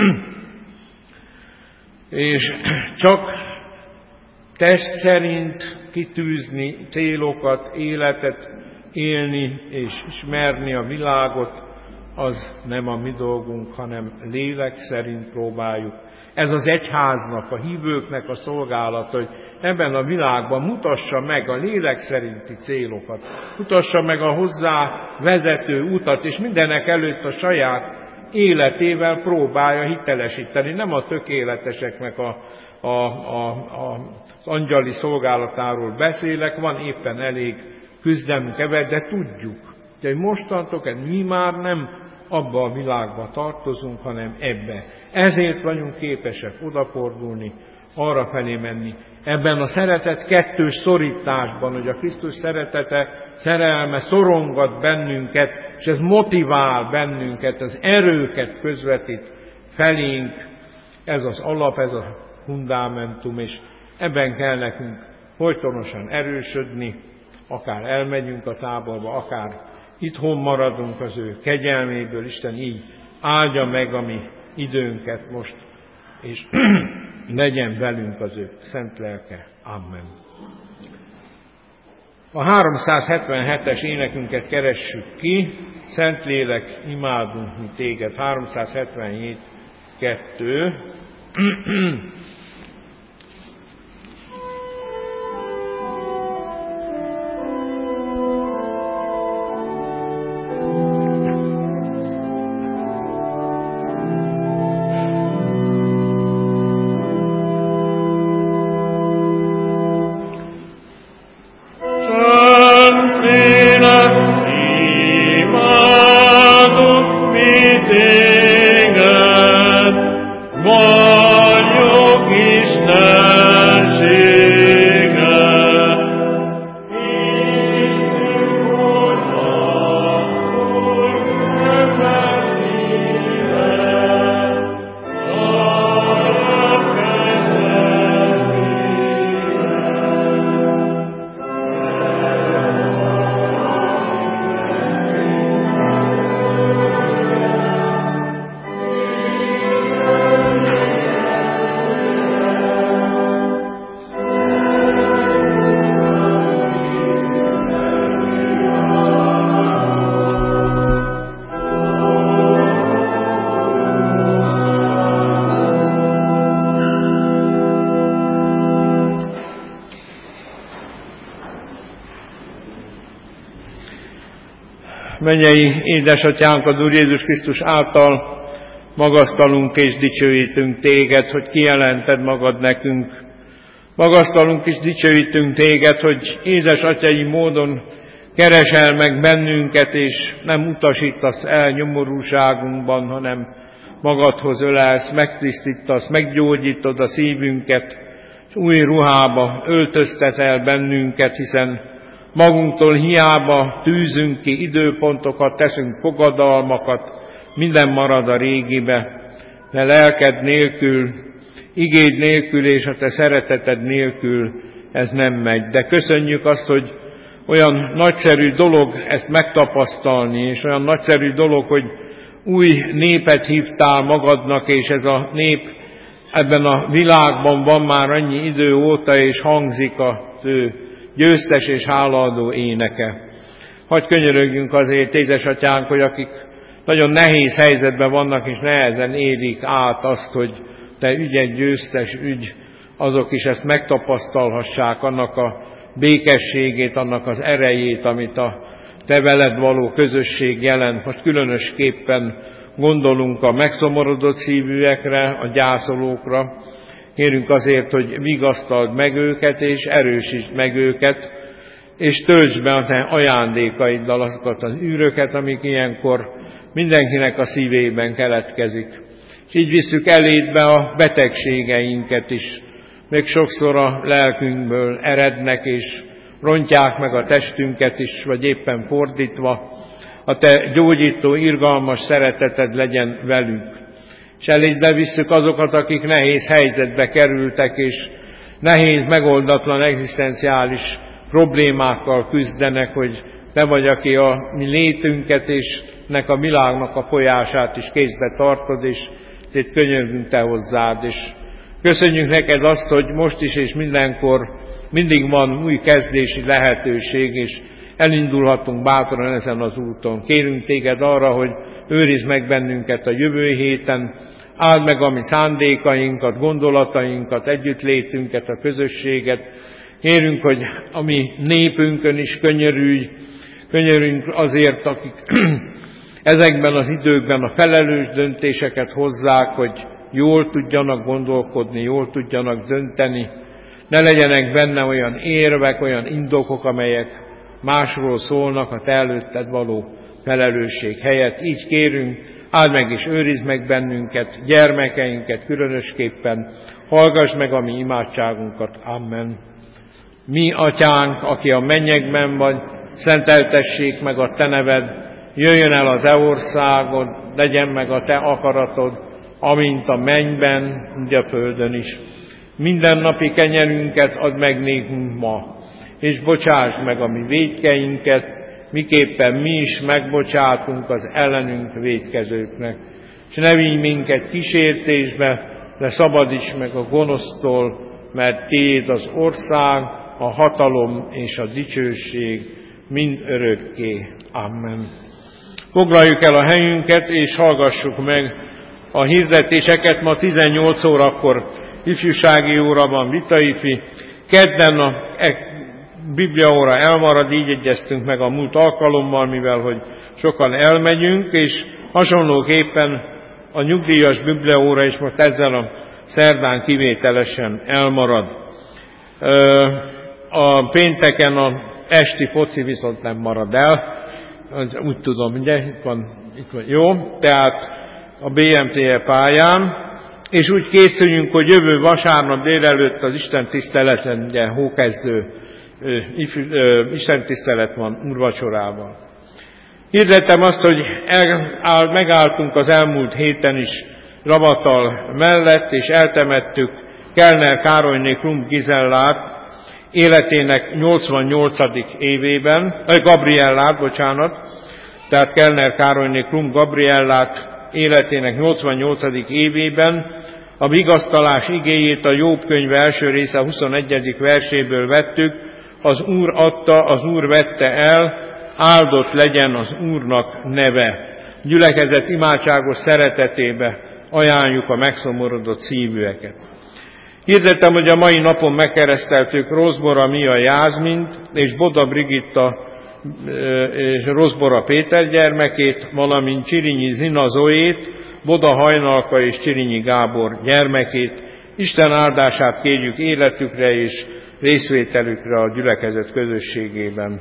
És csak test szerint kitűzni célokat, életet élni és ismerni a világot, az nem a mi dolgunk, hanem lélek szerint próbáljuk. Ez az egyháznak, a hívőknek a szolgálata, hogy ebben a világban mutassa meg a lélek szerinti célokat, mutassa meg a hozzá vezető utat, és mindenek előtt a saját életével próbálja hitelesíteni. Nem a tökéleteseknek a, a, a, a, az angyali szolgálatáról beszélek, van éppen elég küzdelmünk ebben, de tudjuk, hogy mostantól mi már nem abba a világba tartozunk, hanem ebbe. Ezért vagyunk képesek odafordulni, arra felé menni. Ebben a szeretet kettős szorításban, hogy a Krisztus szeretete, szerelme szorongat bennünket, és ez motivál bennünket, az erőket közvetít felénk. Ez az alap, ez a fundamentum, és ebben kell nekünk folytonosan erősödni, akár elmegyünk a táborba, akár itthon maradunk az ő kegyelméből. Isten így áldja meg a mi időnket most, és legyen velünk az ő szent lelke. Amen. A háromszázhetvenhetes énekünket keressük ki. Szentlélek, imádunk mi téged. háromszázhetvenhét kettő. Mennyei édesatyánk, az Úr Jézus Krisztus által magasztalunk és dicsőítünk téged, hogy kijelented magad nekünk. Magasztalunk és dicsőítünk téged, hogy édesatyai módon keresel meg bennünket, és nem utasítasz el nyomorúságunkban, hanem magadhoz ölelsz, megtisztítasz, meggyógyítod a szívünket, és új ruhába öltöztetel bennünket, hiszen magunktól hiába tűzünk ki időpontokat, teszünk fogadalmakat, minden marad a régibe, de lelked nélkül igéd nélkül és a te szereteted nélkül ez nem megy. De köszönjük azt, hogy olyan nagyszerű dolog ezt megtapasztalni, és olyan nagyszerű dolog, hogy új népet hívtál magadnak, és ez a nép ebben a világban van már annyi idő óta, és hangzik az ő győztes és hálaadó éneke. Hadd könyörögjünk azért, édesatyánk, hogy akik nagyon nehéz helyzetben vannak, és nehezen élik át azt, hogy te ügyed győztes ügy, azok is ezt megtapasztalhassák, annak a békességét, annak az erejét, amit a te veled való közösség jelent. Most különösképpen gondolunk a megszomorodott szívűekre, a gyászolókra. Kérünk azért, hogy vigasztald meg őket, és erősítsd meg őket, és töltsd be a te ajándékaiddal azokat az űröket, amik ilyenkor mindenkinek a szívében keletkezik. És így visszük elédbe a betegségeinket is. Még sokszor a lelkünkből erednek, és rontják meg a testünket is, vagy éppen fordítva. A te gyógyító, irgalmas szereteted legyen velük. És elédbe visszük azokat, akik nehéz helyzetbe kerültek, és nehéz, megoldatlan egzisztenciális problémákkal küzdenek, hogy te vagy, aki a mi létünket és nek a világnak a folyását is kézbe tartod, és itt könyörgünk te hozzád, és köszönjük neked azt, hogy most is és mindenkor mindig van új kezdési lehetőség, és elindulhatunk bátran ezen az úton. Kérünk téged arra, hogy őrizd meg bennünket a jövő héten, áld meg a mi szándékainkat, gondolatainkat, együttlétünket, a közösséget. Kérünk, hogy a mi népünkön is könyörülj, könyörünk azért, akik ezekben az időkben a felelős döntéseket hozzák, hogy jól tudjanak gondolkodni, jól tudjanak dönteni. Ne legyenek benne olyan érvek, olyan indokok, amelyek másról szólnak a te előtted való felelősség helyett. Így kérünk, áld meg és őrizd meg bennünket, gyermekeinket különösképpen, hallgass meg a mi imádságunkat. Amen. Mi, atyánk, aki a mennyekben vagy, szenteltessék meg a te neved, jöjjön el az te országod, legyen meg a te akaratod, amint a mennyben, úgy a földön is. Minden napi kenyerünket add meg nékünk ma, és bocsásd meg a mi vétkeinket, miképpen mi is megbocsátunk az ellenünk vétkezőknek. És ne vigy minket kísértésbe, de szabadíts meg a gonosztól, mert tiéd az ország, a hatalom és a dicsőség mind örökké. Amen. Foglaljuk el a helyünket, és hallgassuk meg a hirdetéseket. Ma tizennyolc órakor ifjúsági óra van, vitaifi. Kedden a bibliaóra elmarad, így egyeztünk meg a múlt alkalommal, mivel hogy sokan elmegyünk, és hasonlóképpen a nyugdíjas bibliaóra is most ezzel a szerdán kivételesen elmarad. A pénteken a esti foci viszont nem marad el, az úgy tudom, ugye, itt van, itt van, jó, tehát a bé em té e pályán, és úgy készüljünk, hogy jövő vasárnap délelőtt az Isten tiszteleten, ugye hókezdő Isten tisztelet van úrvacsorában. Hirdettem azt, hogy el, megálltunk az elmúlt héten is Ravatal mellett, és eltemettük Kellner Károlyné Klumb Gizellát életének nyolcvannyolcadik évében, vagy Gabriellát, bocsánat, tehát Kellner Károlyné Klumb Gabriellát életének nyolcvannyolcadik évében. A vigasztalás igéjét a Jobb könyve első része huszonegyedik verséből vettük. Az Úr adta, az Úr vette el, áldott legyen az Úrnak neve. Gyülekezet imádságos szeretetébe ajánljuk a megszomorodott szívűeket. Hirdettem, hogy a mai napon megkereszteltük Rozbora Mia Jászmint és Boda Brigitta és Rozbora Péter gyermekét, valamint Csirinyi Zina Zoét, Boda Hajnalka és Csirinyi Gábor gyermekét. Isten áldását kérjük életükre és részvételükre a gyülekezet közösségében.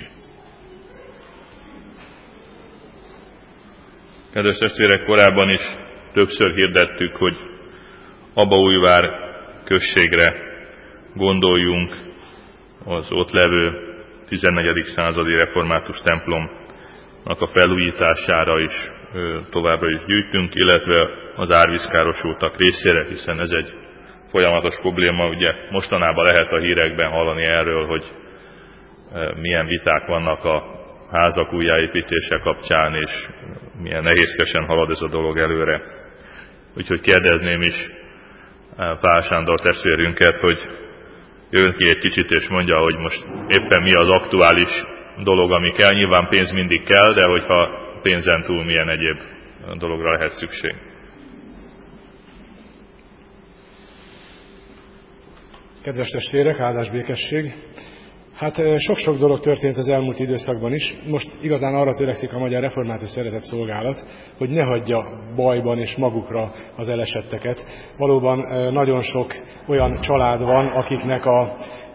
Kedves testvérek, korábban is többször hirdettük, hogy Abaújvár községre gondoljunk, az ott levő tizennegyedik századi református templomnak a felújítására is továbbra is gyűjtünk, illetve az árvízkárosultak részére, hiszen ez egy folyamatos probléma. Ugye mostanában lehet a hírekben hallani erről, hogy milyen viták vannak a házak újjáépítése kapcsán, és milyen nehézkesen halad ez a dolog előre. Úgyhogy kérdezném is Pál Sándor testvérünket, hogy jön ki egy kicsit és mondja, hogy most éppen mi az aktuális dolog, ami kell. Nyilván pénz mindig kell, de hogyha pénzen túl milyen egyéb dologra lehet szükség. Kedves testvérek, áldás békesség! Hát sok-sok dolog történt az elmúlt időszakban is. Most igazán arra törekszik a Magyar Református Szeretett Szolgálat, hogy ne hagyja bajban és magukra az elesetteket. Valóban nagyon sok olyan család van, akiknek a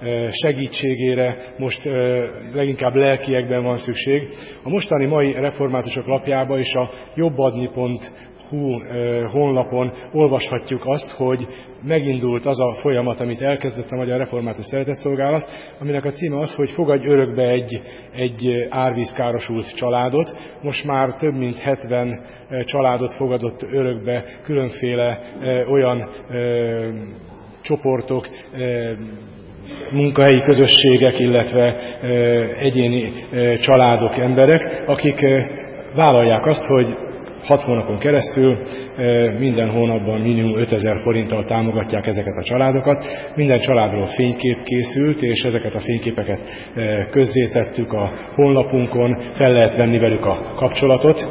segítségére most leginkább lelkiekben van szükség. A mostani mai reformátusok lapjában is a jobbadni pont hu honlapon olvashatjuk azt, hogy megindult az a folyamat, amit elkezdett a Magyar Református Szeretett Szolgálat, aminek a címe az, hogy fogadj örökbe egy, egy árvízkárosult családot. Most már több mint hetven családot fogadott örökbe különféle ö, olyan ö, csoportok, ö, munkahelyi közösségek, illetve ö, egyéni ö, családok, emberek, akik ö, vállalják azt, hogy hat hónapon keresztül minden hónapban minimum ötezer forinttal támogatják ezeket a családokat. Minden családról fénykép készült, és ezeket a fényképeket közzétettük a honlapunkon, fel lehet venni velük a kapcsolatot.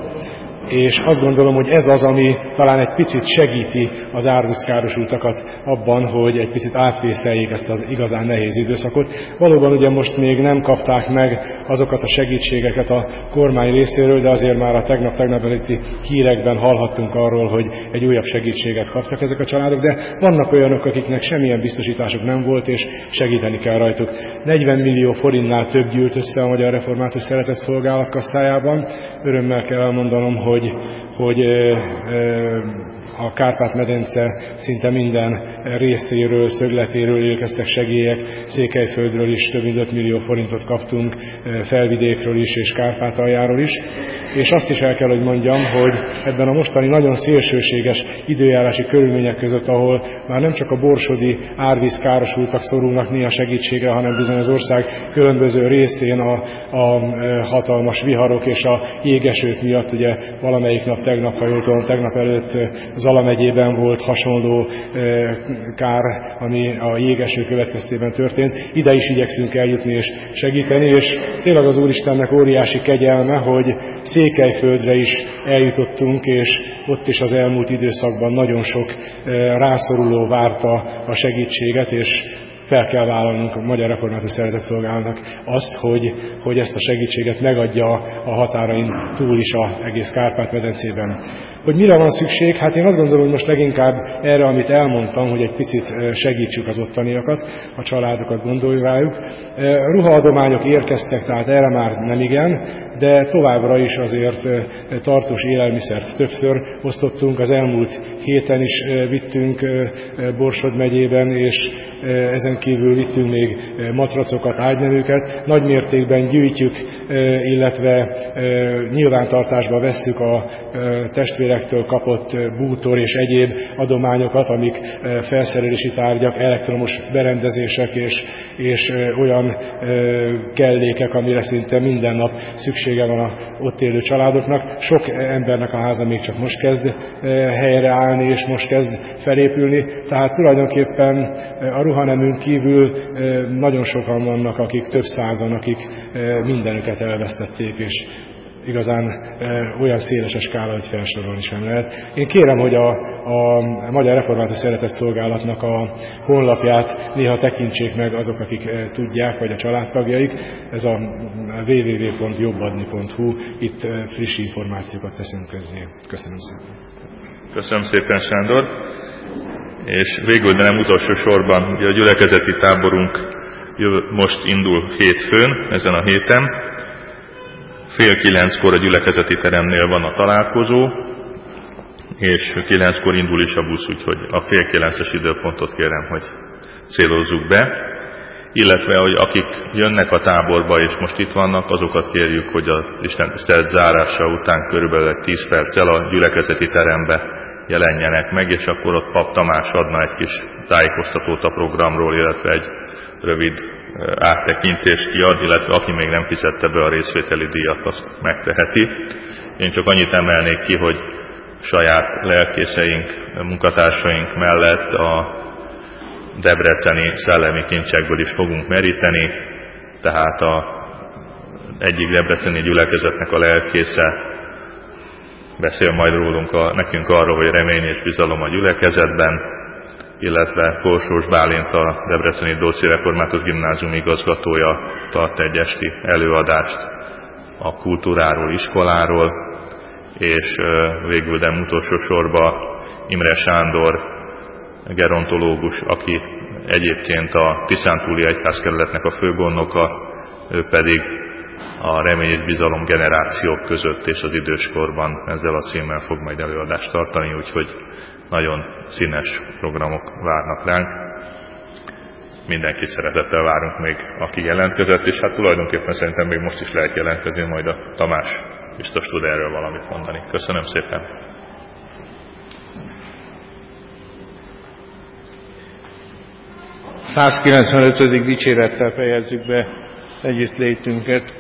És azt gondolom, hogy ez az, ami talán egy picit segíti az árvízkárosultakat abban, hogy egy picit átvészeljék ezt az igazán nehéz időszakot. Valóban ugye most még nem kapták meg azokat a segítségeket a kormány részéről, de azért már a tegnap-tegnap előtti hírekben hallhattunk arról, hogy egy újabb segítséget kaptak ezek a családok, de vannak olyanok, akiknek semmilyen biztosításuk nem volt, és segíteni kell rajtuk. negyven millió forintnál több gyűlt össze a Magyar Református Szeretett Szolgálat kasszájában. Örömmel kell elmondanom, hogy hogy, hogy ö, ö, a Kárpát-medence szinte minden részéről, szögletéről érkeztek segélyek, Székelyföldről is több mint öt millió forintot kaptunk, Felvidékről is és Kárpátaljáról is. És azt is el kell, hogy mondjam, hogy ebben a mostani nagyon szélsőséges időjárási körülmények között, ahol már nem csak a borsodi árvízkárosultak szorulnak néha segítségre, hanem bizony az ország különböző részén a, a hatalmas viharok és a jégesők miatt, ugye valamelyik nap, tegnap, ha jól tudom, tegnap előtt Zala megyében volt hasonló kár, ami a jégeső következtében történt. Ide is igyekszünk eljutni és segíteni, és tényleg az Úristennek óriási kegyelme, hogy Székelyföldre is eljutottunk, és ott is az elmúlt időszakban nagyon sok rászoruló várta a segítséget, és fel kell vállalnunk a Magyar Református Szeretett Szolgálatnak azt, hogy, hogy ezt a segítséget megadja a határain túl is az egész Kárpát-medencében. Hogy mire van szükség? Hát én azt gondolom, hogy most leginkább erre, amit elmondtam, hogy egy picit segítsük az ottaniakat, a családokat, gondolj rájuk. Ruhaadományok érkeztek, tehát erre már nem igen, de továbbra is azért tartós élelmiszert többször osztottunk. Az elmúlt héten is vittünk Borsod megyében, és ezen kívül vittünk még matracokat, ágyneműket. Nagy mértékben gyűjtjük, illetve nyilvántartásba vesszük a testvérektől kapott bútor és egyéb adományokat, amik felszerelési tárgyak, elektromos berendezések és, és olyan kellékek, amire szinte minden nap szüksége van a ott élő családoknak. Sok embernek a háza még csak most kezd helyreállni, és most kezd felépülni, tehát tulajdonképpen a ruhanemünk kívül nagyon sokan vannak, akik több százan, akik mindenüket elvesztették, és igazán e, olyan széles a skála, hogy felsorolni sem lehet. Én kérem, hogy a, a Magyar Református Szeretett Szolgálatnak a honlapját néha tekintsék meg azok, akik e, tudják, vagy a családtagjaik. Ez a double-u double-u double-u pont jobbadni pont hu, itt e, friss információkat teszünk közzé. Köszönöm szépen. Köszönöm szépen, Sándor. És végül, de nem utolsó sorban, ugye a gyülekezeti táborunk most indul hétfőn, ezen a héten. Fél kilenckor a gyülekezeti teremnél van a találkozó, és kilenckor indul is a busz, úgyhogy a fél kilences időpontot kérem, hogy célozzuk be. Illetve, hogy akik jönnek a táborba, és most itt vannak, azokat kérjük, hogy az istentisztelet zárása után körülbelül tíz perccel a gyülekezeti terembe jelenjenek meg, és akkor ott Pap Tamás adna egy kis tájékoztatót a programról, illetve egy rövid áttekintést kiad, illetve aki még nem fizette be a részvételi díjat, azt megteheti. Én csak annyit emelnék ki, hogy saját lelkészeink, munkatársaink mellett a debreceni szellemi kincsekből is fogunk meríteni, tehát a egyik debreceni gyülekezetnek a lelkésze beszél majd rólunk a, nekünk arról, hogy remény és bizalom a gyülekezetben, illetve Korsós Bálint, a debreceni Dóczi Református Gimnázium igazgatója tart egy esti előadást a kultúráról, iskoláról, és végül, de utolsó sorban Imre Sándor, gerontológus, aki egyébként a Tiszántúli Egyházkerületnek a főgondnoka, ő pedig a remény és bizalom generációk között és az időskorban ezzel a címmel fog majd előadást tartani, úgyhogy nagyon színes programok várnak ránk. Mindenki szeretettel várunk még, aki jelentkezett, és hát tulajdonképpen szerintem még most is lehet jelentkezni, majd a Tamás biztos tud erről valamit mondani. Köszönöm szépen! százkilencvenötödik dicsérettel fejezzük be együttlétünket.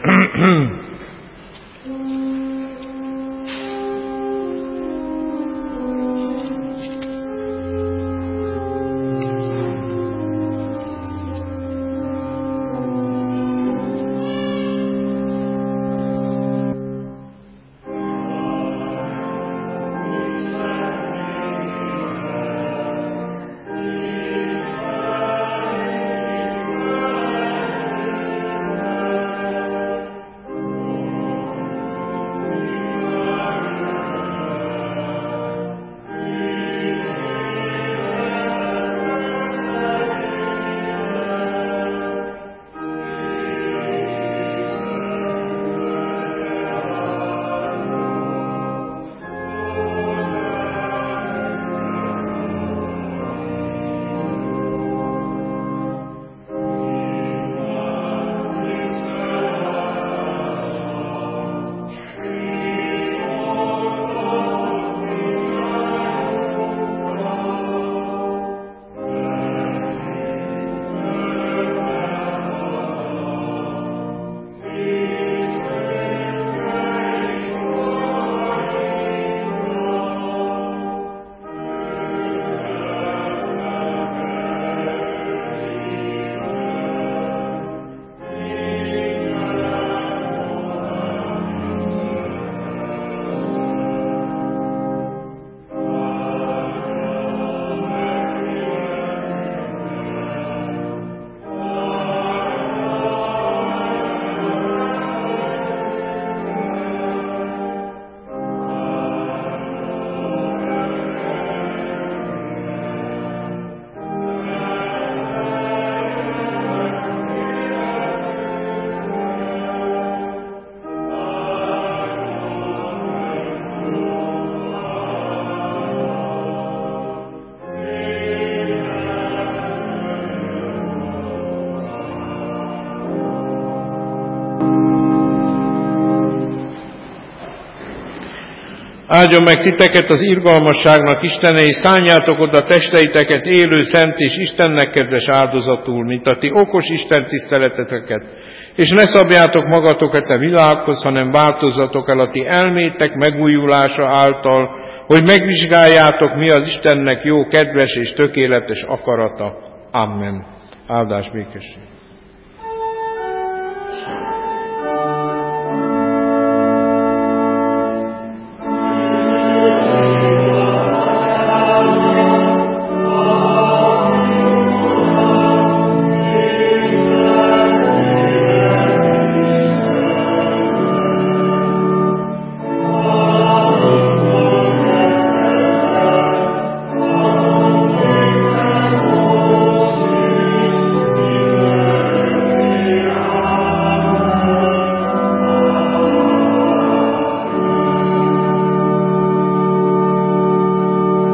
Áldjon meg titeket az irgalmasságnak Istene, és szálljátok oda testeiteket élő, szent és Istennek kedves áldozatul, mint a ti okos Isten tiszteleteteket. És ne szabjátok magatokat a világhoz, hanem változzatok el a ti elmétek megújulása által, hogy megvizsgáljátok, mi az Istennek jó, kedves és tökéletes akarata. Amen. Áldás békesség.